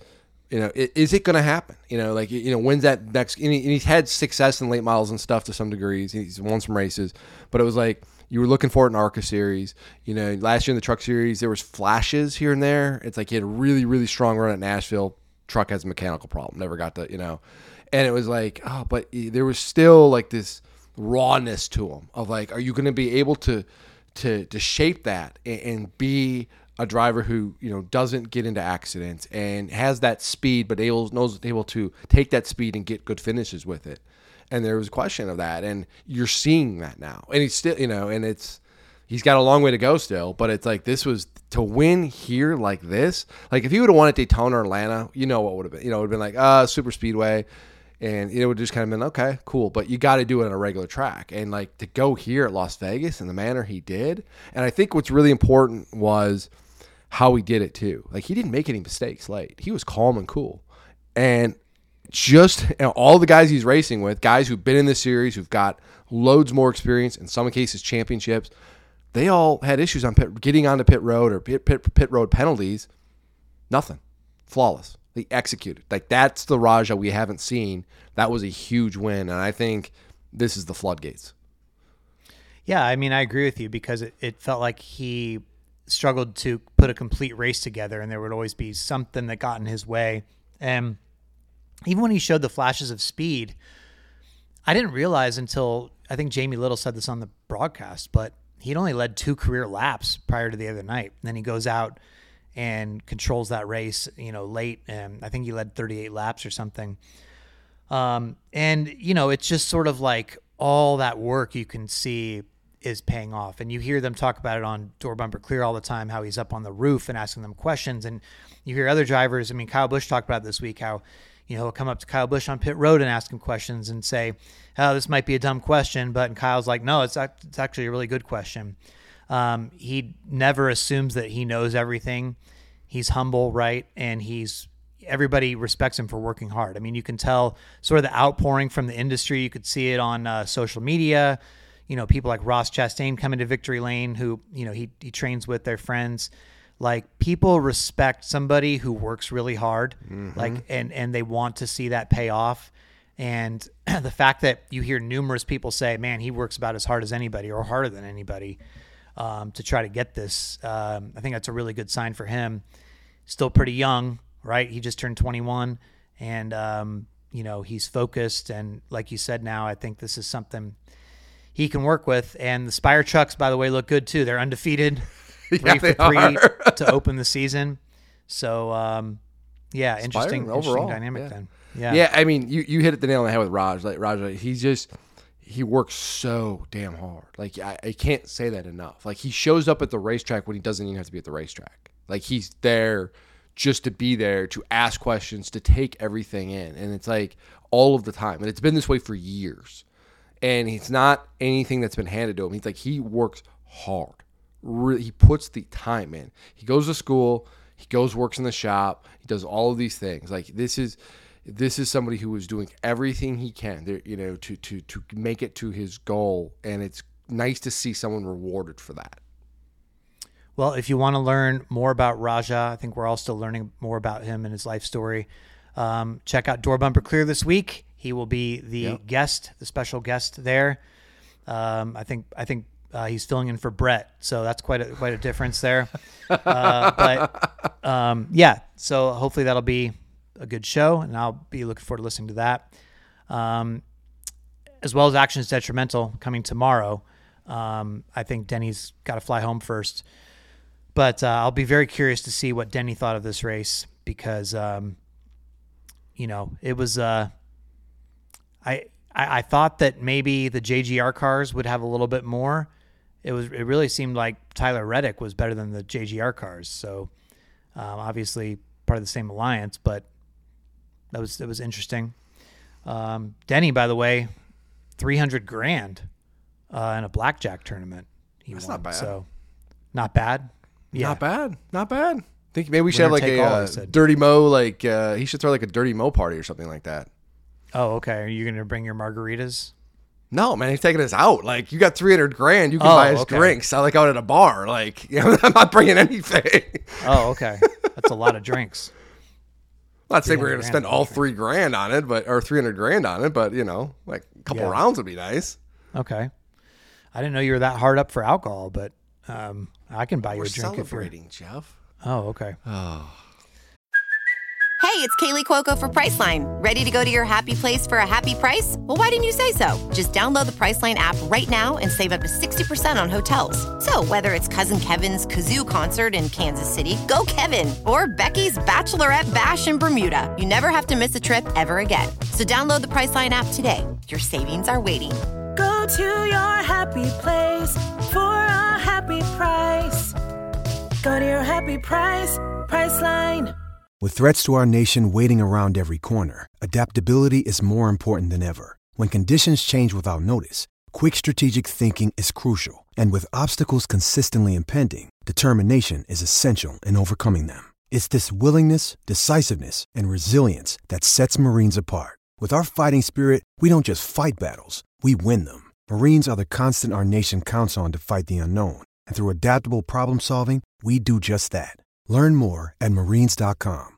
is it going to happen? When's that next, and he's had success in late models and stuff to some degrees. He's won some races, but it was like, you were looking for it in ARCA series. Last year in the Truck Series, there was flashes here and there. It's like he had a really, really strong run at Nashville. Truck has a mechanical problem. Never got the, and it was like, but there was still like this rawness to him of like, are you going to be able to shape that and be a driver who, doesn't get into accidents and has that speed, but able to take that speed and get good finishes with it. And there was a question of that, and you're seeing that now. And he's still, and he's got a long way to go still, but it's like this was to win here like this. Like if he would have won at Daytona or Atlanta, what would have been? It would have been like super speedway, and it would just kind of been okay, cool. But you got to do it on a regular track, and like to go here at Las Vegas in the manner he did. And I think what's really important was how he did it too. Like he didn't make any mistakes late. He was calm and cool, and just all the guys he's racing with, guys who've been in this series, who've got loads more experience, in some cases championships, they all had issues on getting onto pit road or pit road penalties. Nothing. Flawless. They executed. Like that's the Raja we haven't seen. That was a huge win, and I think this is the floodgates. Yeah, I mean, I agree with you because it felt like he struggled to put a complete race together, and there would always be something that got in his way. And even when he showed the flashes of speed, I didn't realize until, I think Jamie Little said this on the broadcast, but he'd only led 2 career laps prior to the other night. And then he goes out and controls that race, late. And I think he led 38 laps or something. And, it's just sort of like all that work you can see is paying off. And you hear them talk about it on Door Bumper Clear all the time, how he's up on the roof and asking them questions. And you hear other drivers, Kyle Busch talked about it this week, how he'll come up to Kyle Busch on pit road and ask him questions and say, oh, this might be a dumb question, but Kyle's like, no, it's actually a really good question. He never assumes that he knows everything. He's humble, right? And everybody respects him for working hard. You can tell sort of the outpouring from the industry. You could see it on social media. People like Ross Chastain coming to Victory Lane, who, he trains with, their friends. Like, people respect somebody who works really hard, like, and they want to see that pay off. And the fact that you hear numerous people say, man, he works about as hard as anybody or harder than anybody to try to get this. I think that's a really good sign for him. Still pretty young, right? He just turned 21 and, he's focused. And like you said, now I think this is something he can work with. And the Spire Chucks, by the way, look good too. They're undefeated. 3-for-3 to open the season. So, interesting overall dynamic then. Yeah, I mean, you hit the nail on the head with Raj. Like, Raj, he works so damn hard. Like, I can't say that enough. Like, he shows up at the racetrack when he doesn't even have to be at the racetrack. Like, he's there just to be there, to ask questions, to take everything in. And it's like all of the time. And it's been this way for years. And it's not anything that's been handed to him. He's like, he works hard. Really, he puts the time in. He goes to school. He goes, works in the shop. He does all of these things. Like, this is somebody who is doing everything he can, to make it to his goal, and it's nice to see someone rewarded for that. Well, if you want to learn more about Raja, I think we're all still learning more about him and his life story. Check out Door Bumper Clear this week. He will be the guest, the special guest there. I think he's filling in for Brett, so that's quite a difference there. So hopefully that'll be a good show, and I'll be looking forward to listening to that. As well as Actions Detrimental coming tomorrow. I think Denny's got to fly home first, but I'll be very curious to see what Denny thought of this race because, it was. I thought that maybe the JGR cars would have a little bit more. It really seemed like Tyler Reddick was better than the JGR cars. So obviously part of the same alliance, but that was interesting. Denny, by the way, $300,000 in a blackjack tournament. That's not bad. So not bad. Yeah. Not bad. I think maybe we should have like a Dirty Mo, like he should throw like a Dirty Mo party or something like that. Oh, okay. Are you going to bring your margaritas? No, man, he's taking us out. Like, you got $300,000, you can buy us drinks. I like out at a bar. Like, I'm not bringing anything. Oh, okay. That's a lot of drinks. I'm not saying we're going to spend all $3,000 on it, or $300,000 on it, but like a couple rounds would be nice. Okay. I didn't know you were that hard up for alcohol, but I can buy you a drink if you're celebrating, Jeff. Oh, okay. Oh. Hey, it's Kaylee Cuoco for Priceline. Ready to go to your happy place for a happy price? Well, why didn't you say so? Just download the Priceline app right now and save up to 60% on hotels. So whether it's Cousin Kevin's Kazoo Concert in Kansas City, go Kevin, or Becky's Bachelorette Bash in Bermuda, you never have to miss a trip ever again. So download the Priceline app today. Your savings are waiting. Go to your happy place for a happy price. Go to your happy price, Priceline. With threats to our nation waiting around every corner, adaptability is more important than ever. When conditions change without notice, quick strategic thinking is crucial. And with obstacles consistently impending, determination is essential in overcoming them. It's this willingness, decisiveness, and resilience that sets Marines apart. With our fighting spirit, we don't just fight battles, we win them. Marines are the constant our nation counts on to fight the unknown. And through adaptable problem solving, we do just that. Learn more at marines.com.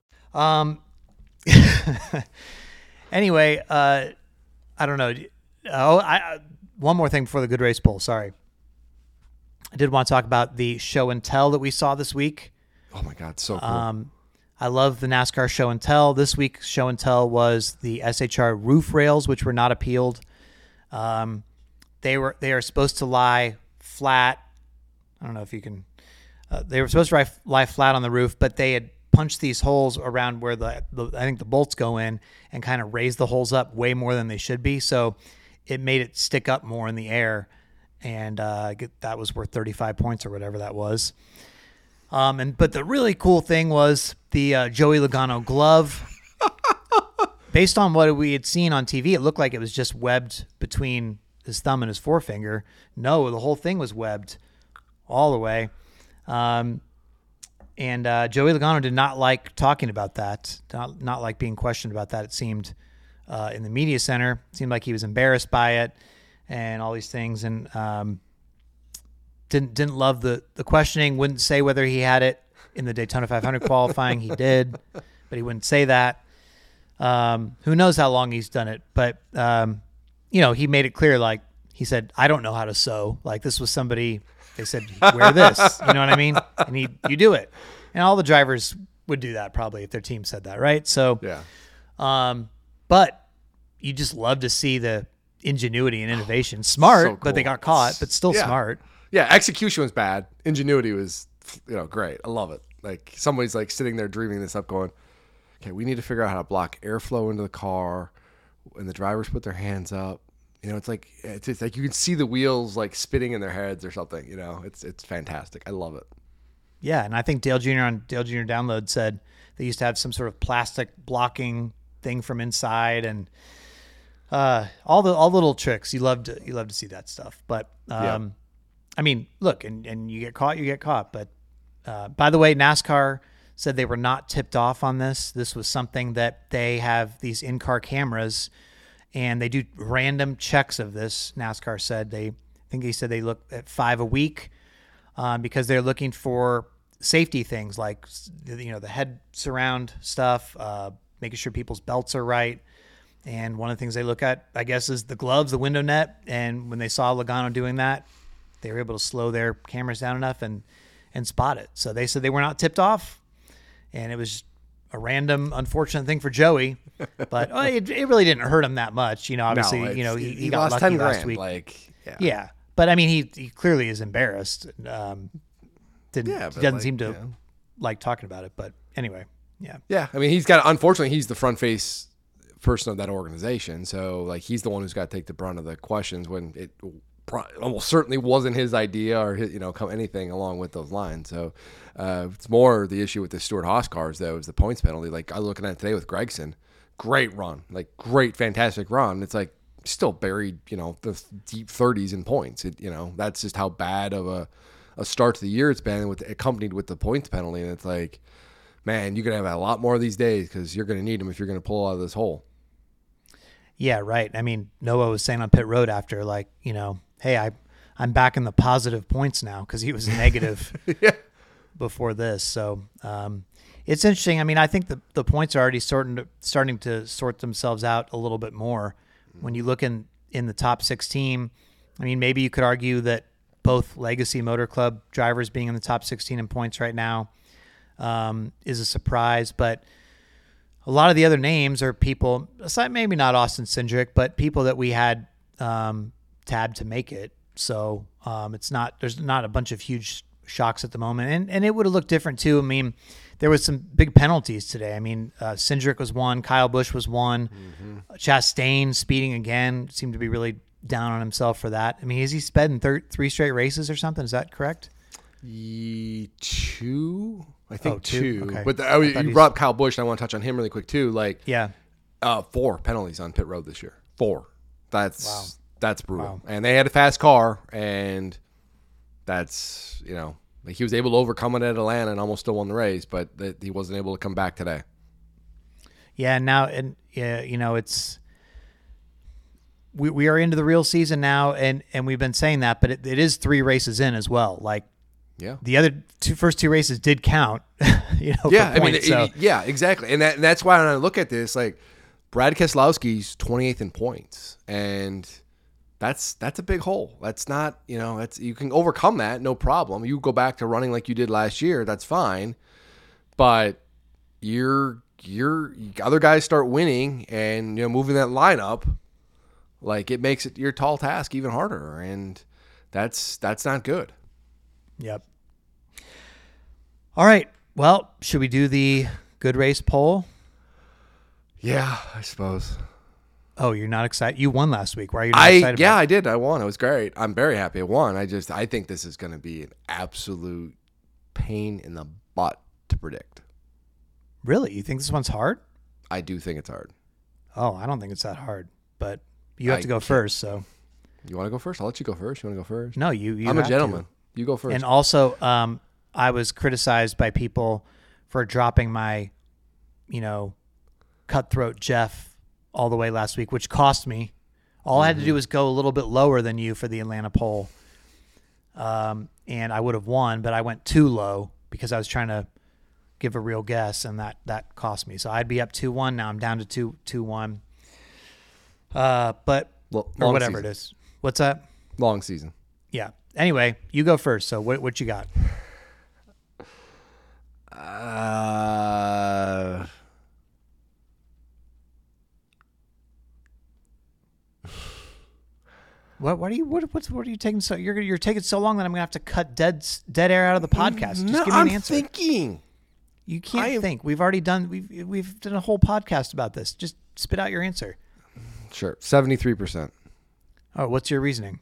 Anyway, I don't know. One more thing before the Good Race Poll. Sorry. I did want to talk about the show and tell that we saw this week. Oh my God, so cool. I love the NASCAR show and tell. This week's show and tell was the SHR roof rails, which were not appealed. They are supposed to lie flat. I don't know if you can. They were supposed to lie flat on the roof, but they had punched these holes around where I think the bolts go in and kind of raised the holes up way more than they should be. So it made it stick up more in the air, and that was worth 35 points or whatever that was. But the really cool thing was the Joey Logano glove. Based on what we had seen on TV, it looked like it was just webbed between his thumb and his forefinger. No, the whole thing was webbed all the way. And Joey Logano did not like talking about that, not like being questioned about that. It seemed in the media center, it seemed like he was embarrassed by it and all these things, and didn't love the questioning. Wouldn't say whether he had it in the Daytona 500 qualifying. He did, but he wouldn't say that. Who knows how long he's done it, but he made it clear. Like he said, I don't know how to sew. Like this was somebody. They said, wear this. You know what I mean? And you do it. And all the drivers would do that probably if their team said that, right? So, but you just love to see the ingenuity and innovation. Smart, So cool. but they got caught, but still smart. Yeah, execution was bad. Ingenuity was, great. I love it. Like somebody's like sitting there dreaming this up going, okay, we need to figure out how to block airflow into the car. And the drivers put their hands up. It's like you can see the wheels like spinning in their heads or something. It's fantastic. I love it. Yeah, and I think Dale Jr. on Dale Jr. Download said they used to have some sort of plastic blocking thing from inside, and all the little tricks. You love to see that stuff. But I mean, look, and you get caught, you get caught. But by the way, NASCAR said they were not tipped off on this. This was something that they have these in-car cameras. And they do random checks of this. NASCAR said they look at 5 a week because they're looking for safety things like the head surround stuff, making sure people's belts are right. And one of the things they look at, I guess, is the gloves, the window net. And when they saw Logano doing that, they were able to slow their cameras down enough and spot it. So they said they were not tipped off, and it was a random, unfortunate thing for Joey, but it really didn't hurt him that much. Obviously, he got lost lucky 10 last grand. week. Yeah. But I mean, he clearly is embarrassed. Doesn't seem to like talking about it. But anyway, yeah. Yeah. I mean, unfortunately, he's the front face person of that organization. So like, he's the one who's got to take the brunt of the questions when it almost certainly wasn't his idea or anything along with those lines. So it's more the issue with the Stewart-Haas cars, though, is the points penalty. Like I was looking at it today with Gregson, great run, like great, fantastic run. It's like still buried, the deep 30s in points. That's just how bad of a start to the year it's been, accompanied with the points penalty. And it's like, man, you're going to have a lot more of these days because you're going to need them if you're going to pull out of this hole. Yeah, right. I mean, Noah was saying on pit road after, like, hey, I'm back in the positive points now because he was negative before this. So it's interesting. I mean, I think the points are already starting to sort themselves out a little bit more. When you look in the top 6 team, I mean, maybe you could argue that both Legacy Motor Club drivers being in the top 16 in points right now is a surprise. But a lot of the other names are people, aside maybe not Austin Cindric, but people that we had tabbed to make it. So there's not a bunch of huge shocks at the moment. And it would have looked different too. I mean, there was some big penalties today. I mean, Cindric was one, Kyle Busch was one, Chastain speeding again, seemed to be really down on himself for that. I mean, has he sped in 3 straight races or something? Is that correct? 2? I think 2. Okay. But you brought up Kyle Busch, and I want to touch on him really quick too. Like, 4 penalties on pit road this year. 4. That's brutal. Wow. And they had a fast car, and that's like he was able to overcome it at Atlanta and almost still won the race, but he wasn't able to come back today. Yeah, now it's we are into the real season now, and we've been saying that, but it is 3 races in as well. Like, the other first two races did count. I mean, exactly, and that's why when I look at this, like Brad Keselowski's 28th in points, and that's a big hole. That's not, you can overcome that, no problem. You go back to running like you did last year, that's fine. But your other guys start winning and moving that lineup, like it makes it your tall task even harder, and that's not good. Yep. All right. Well, should we do the good race poll? Yeah, I suppose. Oh, you're not excited? You won last week. Why are you not excited? Yeah, I did. I won. It was great. I'm very happy I won. I think this is going to be an absolute pain in the butt to predict. Really? You think this one's hard? I do think it's hard. Oh, I don't think it's that hard. But you have to go first. So you want to go first? I'll let you go first. You want to go first? No, you. I'm a gentleman. You go first. And also, I was criticized by people for dropping my, cutthroat Jeff all the way last week, which cost me. All I had to do was go a little bit lower than you for the Atlanta poll. And I would have won, but I went too low because I was trying to give a real guess, and that cost me. So I'd be up 2-1. Now I'm down to 2-1. But or whatever season. it is. What's that? Long season. Yeah. Anyway, you go first. So what you got? What are you taking so you're taking so long that I'm gonna have to cut dead air out of the podcast? Just give me an answer. I'm thinking. You can't think. We've already done. We've done a whole podcast about this. Just spit out your answer. Sure, 73%. Oh, what's your reasoning?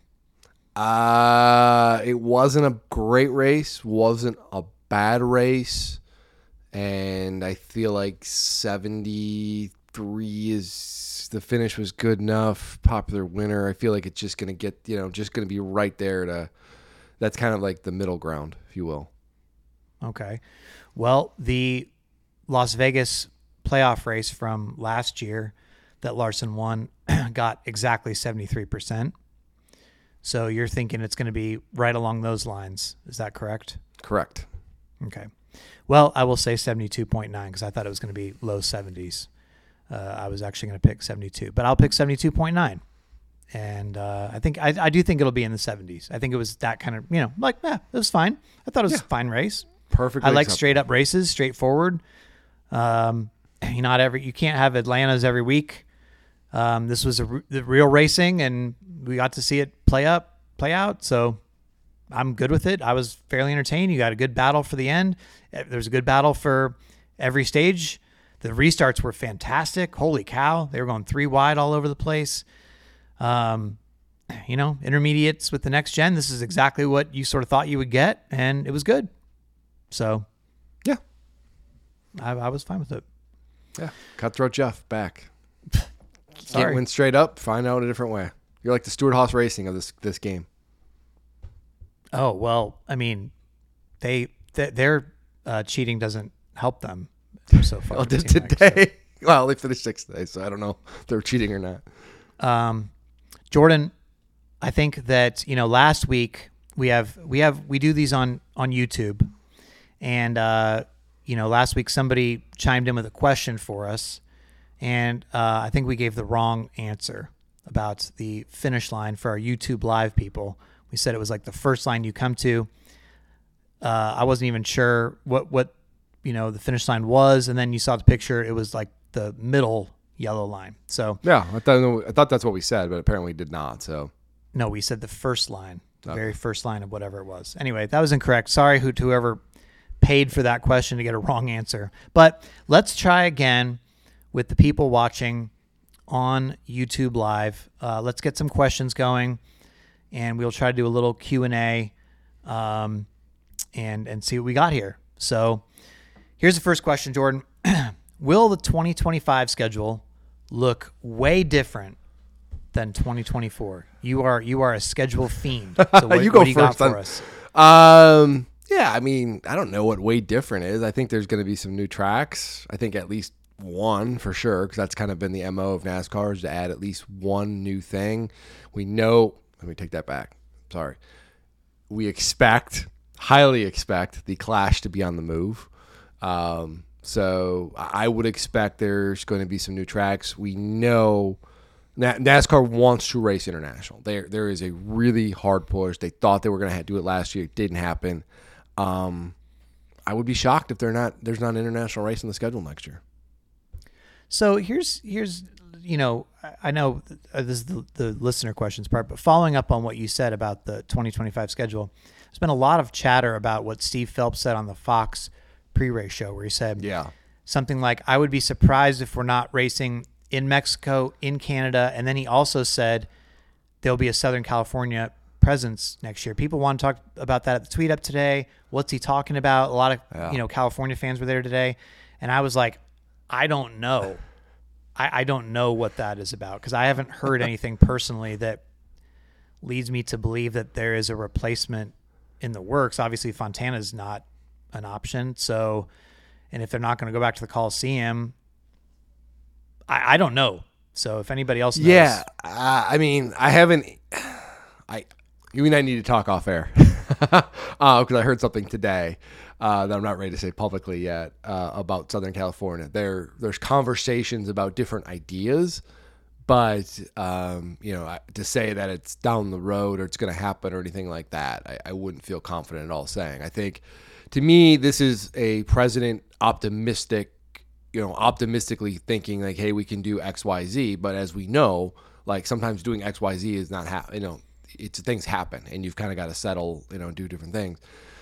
It wasn't a great race, wasn't a bad race, and I feel like 73 is the finish was good enough. Popular winner. I feel like it's just gonna get just gonna be right there to. That's kind of like the middle ground, if you will. Okay. Well, the Las Vegas playoff race from last year that Larson won got exactly 73%. So you're thinking it's going to be right along those lines. Is that correct? Correct. Okay. Well, I will say 72.9 because I thought it was going to be low 70s. I was actually going to pick 72, but I'll pick 72.9. And I do think it'll be in the 70s. I think it was that kind of, it was fine. I thought it was a fine race. Perfect. I like straight up races, straightforward. You can't have Atlantas every week. This was the real racing, and we got to see it play out. So I'm good with it. I was fairly entertained. You got a good battle for the end. There's a good battle for every stage. The restarts were fantastic. Holy cow. They were going 3 wide all over the place. Intermediates with the next gen. This is exactly what you sort of thought you would get, and it was good. So, yeah, I was fine with it. Yeah, Cutthroat Jeff back. Sorry. Can't win straight up. Find out a different way. You're like the Stuart Haas Racing of this game. Oh well, I mean, their cheating doesn't help them so far. Well, today, well, they finished 6th today, so I don't know if they're cheating or not. Jordan, I think that last week we do these on YouTube, and last week somebody chimed in with a question for us, and I think we gave the wrong answer about the finish line for our YouTube live people. We said it was like the first line you come to. I wasn't even sure what the finish line was, and then you saw the picture. It was like the middle yellow line. So yeah, I thought that's what we said, but apparently did not. So no, we said the first line, the very first line of whatever it was. Anyway, that was incorrect. Sorry to whoever paid for that question to get a wrong answer. But let's try again with the people watching on YouTube Live. Let's get some questions going, and we'll try to do a little Q&A and see what we got here. So here's the first question, Jordan. Will the 2025 schedule look way different than 2024? You are a schedule fiend. So what, you go what do you first got for us? Yeah, I mean, I don't know what way different is. I think there's going to be some new tracks. I think at least one for sure, because that's kind of been the MO of NASCAR is to add at least one new thing. We know, let me take that back. Sorry. We highly expect the Clash to be on the move. So I would expect there's going to be some new tracks. We know NASCAR wants to race international. There is a really hard push. They thought they were going to do it last year. It didn't happen. I would be shocked if there's not an international race on the schedule next year. So here's I know this is the listener questions part, but following up on what you said about the 2025 schedule, there's been a lot of chatter about what Steve Phelps said on the Fox pre-race show, where he said something like, I would be surprised if we're not racing in Mexico, in Canada, and then he also said there'll be a Southern California presence next year. People want to talk about that at the tweet up today. What's he talking about? A lot of California fans were there today, and I was like, I don't know. I don't know what that is about, because I haven't heard anything personally that leads me to believe that there is a replacement in the works. Obviously, Fontana is not an option. So, and if they're not going to go back to the Coliseum, I don't know. So if anybody else knows. Yeah. I mean, you and I need to talk off air. Because I heard something today that I'm not ready to say publicly yet about Southern California. There's conversations about different ideas, but to say that it's down the road or it's going to happen or anything like that, I wouldn't feel confident at all saying. I think, to me, this is a president optimistically thinking like, hey, we can do X, Y, Z. But as we know, like sometimes doing X, Y, Z is not things happen, and you've kind of got to settle, do different things.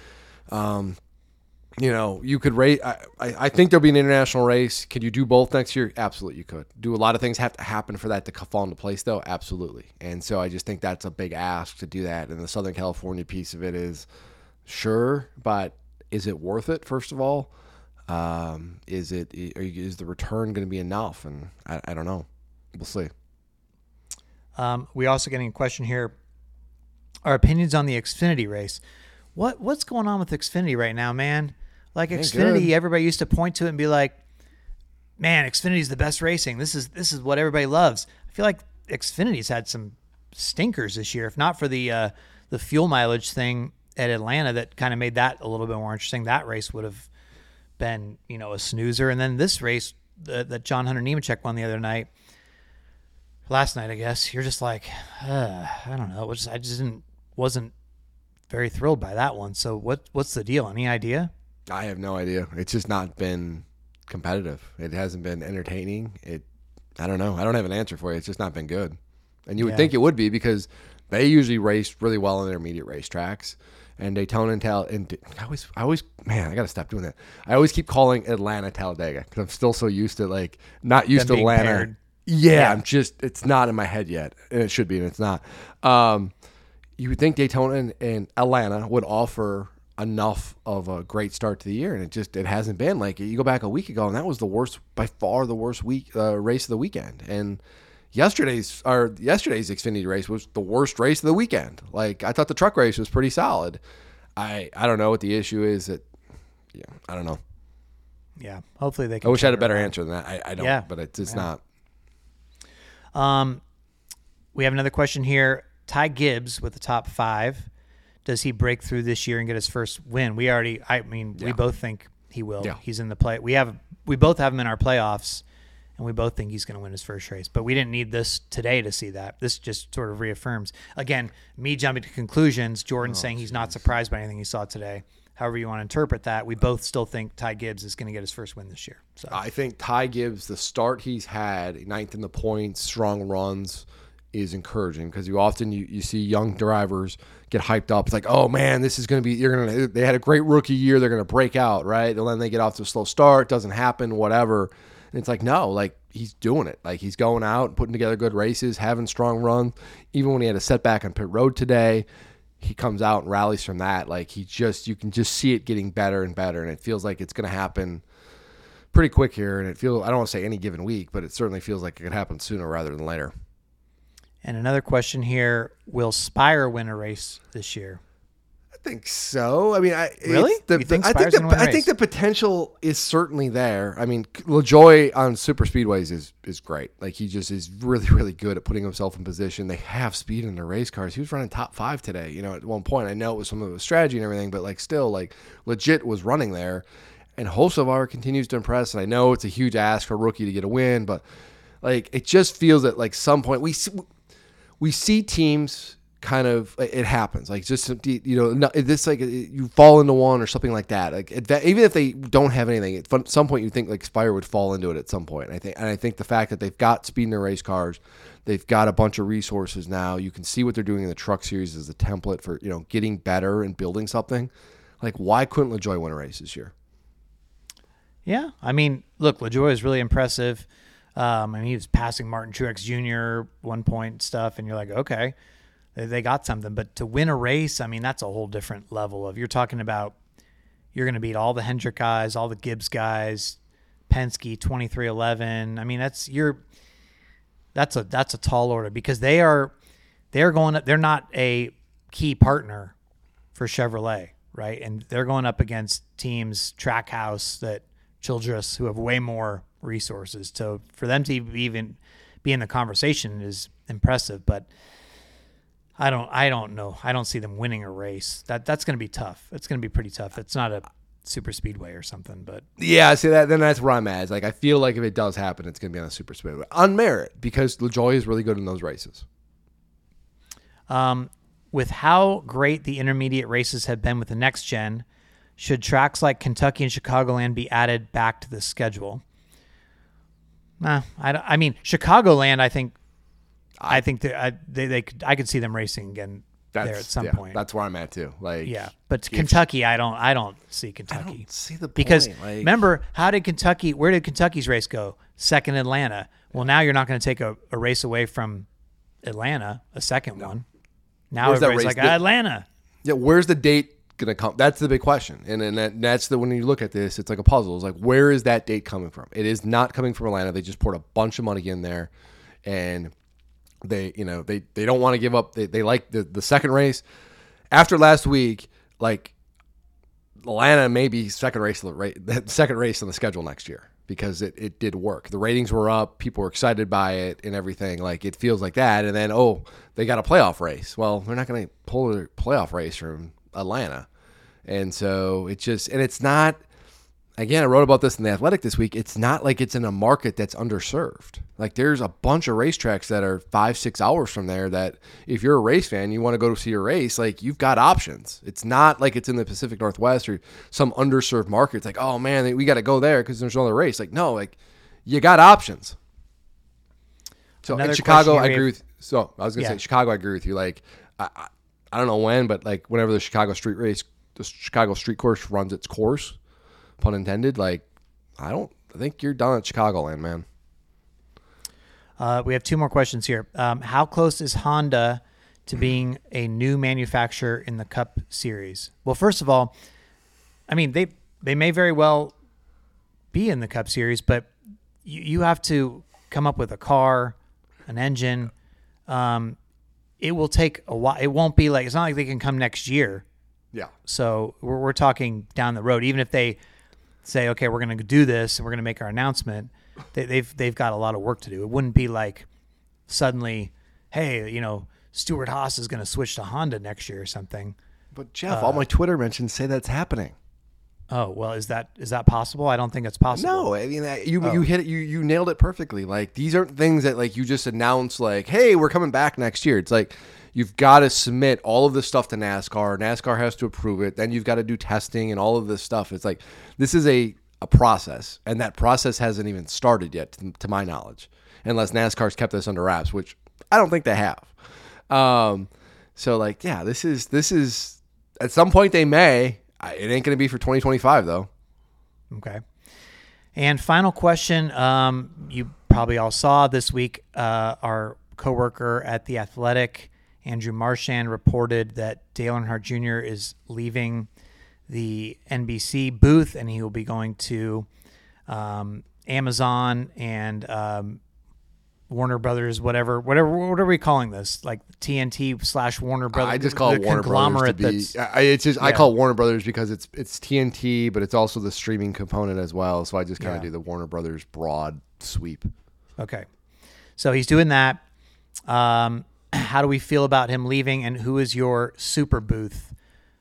You could race. I think there'll be an international race. Could you do both next year? Absolutely, you could. Do a lot of things have to happen for that to fall into place, though? Absolutely. And so I just think that's a big ask to do that. And the Southern California piece of it is, sure, but is it worth it, first of all? Is the return going to be enough? And I don't know. We'll see. We also getting a question here. Our opinions on the Xfinity race. What's going on with Xfinity right now, man? Like Xfinity, everybody used to point to it and be like, man, Xfinity's the best racing. This is what everybody loves. I feel like Xfinity's had some stinkers this year. If not for the fuel mileage thing at Atlanta that kind of made that a little bit more interesting, that race would have been, a snoozer. And then this race that John Hunter Nemechek won the other night, last night, I guess, you're just like, I don't know. I just wasn't very thrilled by that one. So what's the deal? Any idea? I have no idea. It's just not been competitive. It hasn't been entertaining. I don't know. I don't have an answer for you. It's just not been good. And you would think it would be, because they usually race really well on intermediate racetracks. And Daytona and I always, man, I got to stop doing that. I always keep calling Atlanta Talladega because I'm still so used to not used to Atlanta. Paired. Yeah, it's not in my head yet, and it should be, and it's not. You would think Daytona and Atlanta would offer enough of a great start to the year, and it hasn't been. Like, you go back a week ago, and that was by far the worst race of the weekend. And yesterday's Xfinity race was the worst race of the weekend. Like, I thought the truck race was pretty solid. I don't know what the issue is. I don't know. Yeah, hopefully they can. I wish I had a better answer than that. I don't, but it's not. We have another question here. Ty Gibbs with the top 5. Does he break through this year and get his first win? We both think he will. Yeah. He's in the play. We both have him in our playoffs, and we both think he's going to win his first race. But we didn't need this today to see that. This just sort of reaffirms. Again, me jumping to conclusions, Jordan saying he's not surprised by anything he saw today. However you want to interpret that, we both still think Ty Gibbs is going to get his first win this year. So I think Ty Gibbs, the start he's had, 9th in the points, strong runs, is encouraging, because you see young drivers get hyped up. It's like, oh man, this is going to be, they had a great rookie year, they're going to break out, right? And then they get off to a slow start, doesn't happen, whatever. And it's like, no, he's doing it. Like, he's going out, putting together good races, having strong runs. Even when he had a setback on pit road today, he comes out and rallies from that. Like, you can just see it getting better and better. And it feels like it's going to happen pretty quick here. And I don't want to say any given week, but it certainly feels like it could happen sooner rather than later. And another question here, will Spire win a race this year? I think so. I mean, really? I think the potential is certainly there. I mean, LaJoie on super speedways is great. Like, he just is really, really good at putting himself in position. They have speed in their race cars. He was running top 5 today. At one point, I know it was some of the strategy and everything, but still, legit was running there. And Hocevar continues to impress. And I know it's a huge ask for a rookie to get a win, but it just feels that some point we see teams kind of, it happens. You fall into one or something like that. Even if they don't have anything, at some point you think Spire would fall into it at some point. And I think the fact that they've got speed in their race cars, they've got a bunch of resources now. You can see what they're doing in the truck series as a template for getting better and building something. Why couldn't LaJoie win a race this year? Yeah, I mean, look, LaJoie is really impressive. He was passing Martin Truex Jr. one point and stuff, and you're like, okay, they got something. But to win a race, I mean, that's a whole different level of, you're talking about, you're going to beat all the Hendrick guys, all the Gibbs guys, Penske 23-11. I mean, that's a tall order, because they're going up. They're not a key partner for Chevrolet, right? And they're going up against teams, Trackhouse, that Childress, who have way more resources. So for them to even be in the conversation is impressive. But I don't know. I don't see them winning a race. That's going to be tough. It's going to be pretty tough. It's not a super speedway or something, but Yeah, see that. Then that's where I'm at. It's like I feel like if it does happen, it's going to be on a super speedway on merit because LaJoie is really good in those races. With how great the intermediate races have been with the next gen, should tracks like Kentucky and Chicagoland be added back to the schedule? I mean, Chicagoland, I think I could see them racing again there at some point. That's where I'm at too. Like, yeah, but Kentucky, I don't see Kentucky. I don't see the point. Because like, remember, where did Kentucky's race go? Second Atlanta. Well, now you're not going to take a race away from Atlanta, a second one. Now Where's that everybody's race? like, Atlanta. Yeah, where's the date gonna come? That's the big question, and that's when you look at this, it's like a puzzle. It's like, where is that date coming from? It is not coming from Atlanta. They just poured a bunch of money in there, and they don't want to give up. They like the second race after last week. Like Atlanta may be second race on the schedule next year because it did work. The ratings were up, people were excited by it and everything. Like it feels like that, and then they got a playoff race. Well, they're not going to pull a playoff race from Atlanta. And so it's not, again, I wrote about this in The Athletic this week. It's not like it's in a market that's underserved. Like there's a bunch of racetracks that are 5-6 hours from there that if you're a race fan, you want to go to see a race, like you've got options. It's not like it's in the Pacific Northwest or some underserved market. It's like, oh man, we got to go there because there's no other race. Like, no, like you got options. So in Chicago, I agree with. So I was gonna say Chicago, I agree with you. Like I don't know when, but like whenever the Chicago street course runs its course, pun intended. Like I think you're done at Chicagoland, man. We have two more questions here. How close is Honda to being a new manufacturer in the Cup Series? Well, first of all, I mean they may very well be in the Cup Series, but you have to come up with a car, an engine. It will take a while. It won't be like, it's not like they can come next year. Yeah. So we're talking down the road. Even if they say, okay, we're going to do this and we're going to make our announcement, they've got a lot of work to do. It wouldn't be like suddenly, hey, Stuart Haas is going to switch to Honda next year or something. But Jeff, all my Twitter mentions say that's happening. Oh, well, is that possible? I don't think it's possible. No, I mean you hit it. You nailed it perfectly. Like these aren't things that like you just announce like, hey, we're coming back next year. It's like you've got to submit all of this stuff to NASCAR. NASCAR has to approve it. Then you've got to do testing and all of this stuff. It's like this is a process, and that process hasn't even started yet, to my knowledge, unless NASCAR's kept this under wraps, which I don't think they have. So like, yeah, this is at some point they may. It ain't going to be for 2025, though. Okay. And final question. You probably all saw this week, our coworker at The Athletic, Andrew Marchand, reported that Dale Earnhardt Jr. is leaving the NBC booth, and he will be going to Amazon and Warner Brothers, whatever. What are we calling this? Like TNT / Warner Brothers. I just call it Warner Brothers. I call it Warner Brothers because it's TNT, but it's also the streaming component as well. So I just kind of do the Warner Brothers broad sweep. Okay, so he's doing that. How do we feel about him leaving? And who is your super booth?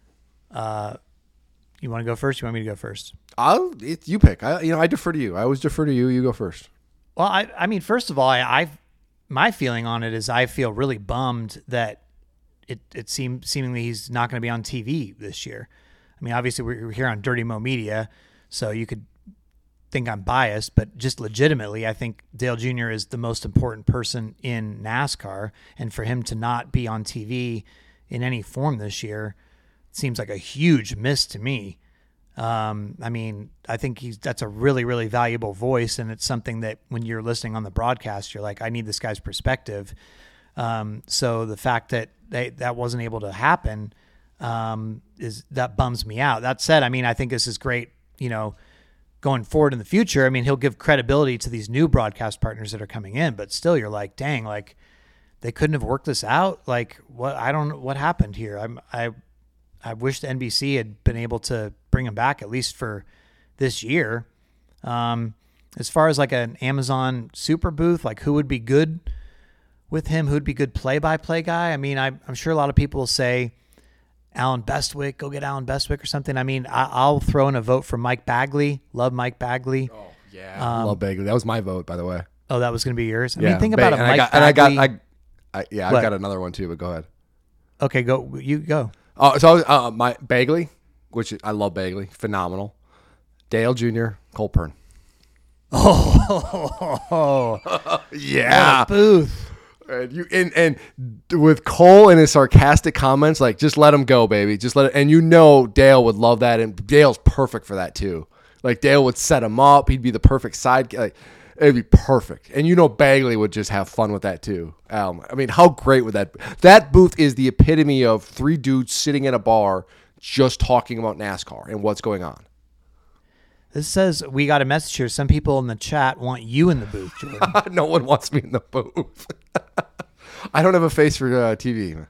You want to go first? You want me to go first? You pick. I defer to you. I always defer to you. You go first. Well, I mean, first of all, my feeling on it is I feel really bummed that it seemingly he's not going to be on TV this year. I mean, obviously we're here on Dirty Mo Media, so you could think I'm biased, but just legitimately, I think Dale Jr. is the most important person in NASCAR, and for him to not be on TV in any form this year seems like a huge miss to me. I mean, I think that's a really, really valuable voice, and it's something that when you're listening on the broadcast, you're like, I need this guy's perspective. So the fact that that wasn't able to happen that bums me out. That said, I mean, I think this is great, going forward in the future. I mean, he'll give credibility to these new broadcast partners that are coming in, but still you're like, dang, like they couldn't have worked this out. Like I don't know what happened here. I wish the NBC had been able to bring him back at least for this year. As far as like an Amazon super booth, like who would be good? with him who'd be good play-by-play guy. I mean, I'm sure a lot of people will say Alan Bestwick, go get Alan Bestwick or something. I mean, I'll throw in a vote for Mike Bagley. Love Mike Bagley. Oh, yeah. Love Bagley. That was my vote, by the way. Oh, that was going to be yours? I Yeah, mean, think about it, Mike Bagley. Bagley. I've got another one too, but go ahead. Okay, you go. Oh, so my Bagley, which I love Bagley, phenomenal. Dale Jr., Cole Pern. Oh, yeah, what a Booth. And with Cole and his sarcastic comments, like just let him go, baby. Just let it. And Dale would love that, and Dale's perfect for that too. Like Dale would set him up. He'd be the perfect side. Like it'd be perfect. And Bagley would just have fun with that too. I mean, how great would that booth is the epitome of three dudes sitting in a bar just talking about NASCAR and what's going on. This says we got a message here. Some people in the chat want you in the booth, Jordan. No one wants me in the booth. I don't have a face for TV.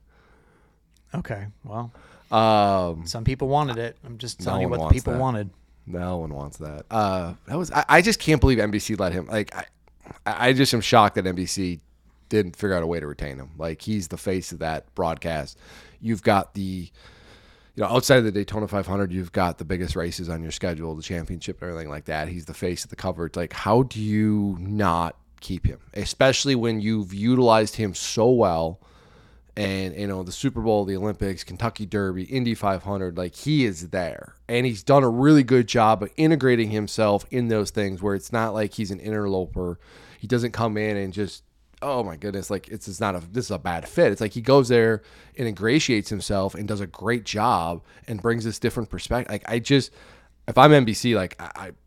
Okay, well, some people wanted it. I'm just telling you what the people wanted. No one wants that. I just can't believe NBC let him. Like, I just am shocked that NBC didn't figure out a way to retain him. Like, he's the face of that broadcast. You've got outside of the Daytona 500, you've got the biggest races on your schedule, the championship and everything like that. He's the face of the coverage. Like, how do you not keep him? Especially when you've utilized him so well. And, the Super Bowl, the Olympics, Kentucky Derby, Indy 500, like he is there. And he's done a really good job of integrating himself in those things where it's not like he's an interloper. He doesn't come in and just, oh my goodness, like this is a bad fit. It's like he goes there and ingratiates himself and does a great job and brings this different perspective. Like if I'm NBC, like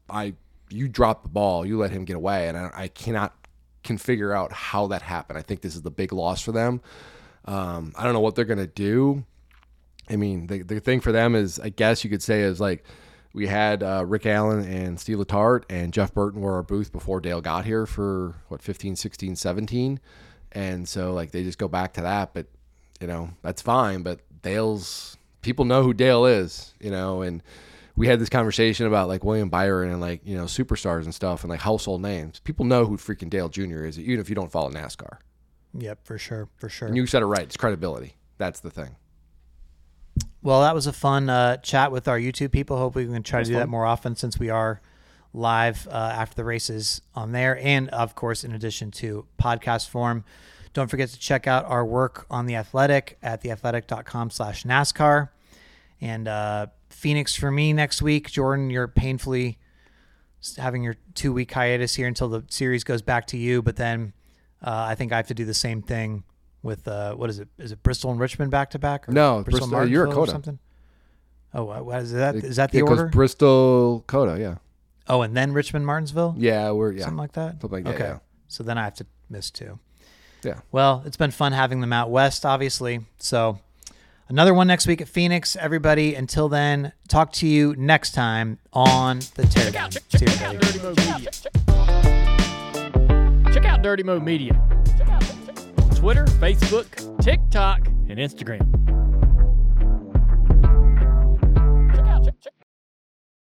you drop the ball, you let him get away. And I can figure out how that happened. I think this is the big loss for them. I don't know what they're going to do. I mean, the thing for them is, I guess you could say, is like we had Rick Allen and Steve Letarte and Jeff Burton were our booth before Dale got here for, 15, 16, 17. And so, like, they just go back to that. But, that's fine. But people know who Dale is, and we had this conversation about, like, William Byron and, like, superstars and stuff and, like, household names. People know who freaking Dale Jr. is, even if you don't follow NASCAR. Yep, for sure. And you said it right. It's credibility. That's the thing. Well, that was a fun chat with our YouTube people. Hopefully we can try to do that more often since we are live after the races on there. And, of course, in addition to podcast form, don't forget to check out our work on The Athletic at theathletic.com/NASCAR. And Phoenix for me next week. Jordan, you're painfully having your 2-week hiatus here until the series goes back to you. But then I think I have to do the same thing with what is it? Is it Bristol and Richmond back to back? No, Bristol. You're a Coda. Something? Oh, what is that? Is that the order? Bristol, Coda, yeah. Oh, and then Richmond, Martinsville. Yeah, something like that. Something like that. Okay, yeah. So then I have to miss 2. Yeah. Well, it's been fun having them out west, obviously. So another one next week at Phoenix, everybody. Until then, talk to you next time on the Terry. Check out Dirty Mo Media. Check out Dirty Mo Media. Twitter, Facebook, TikTok, and Instagram.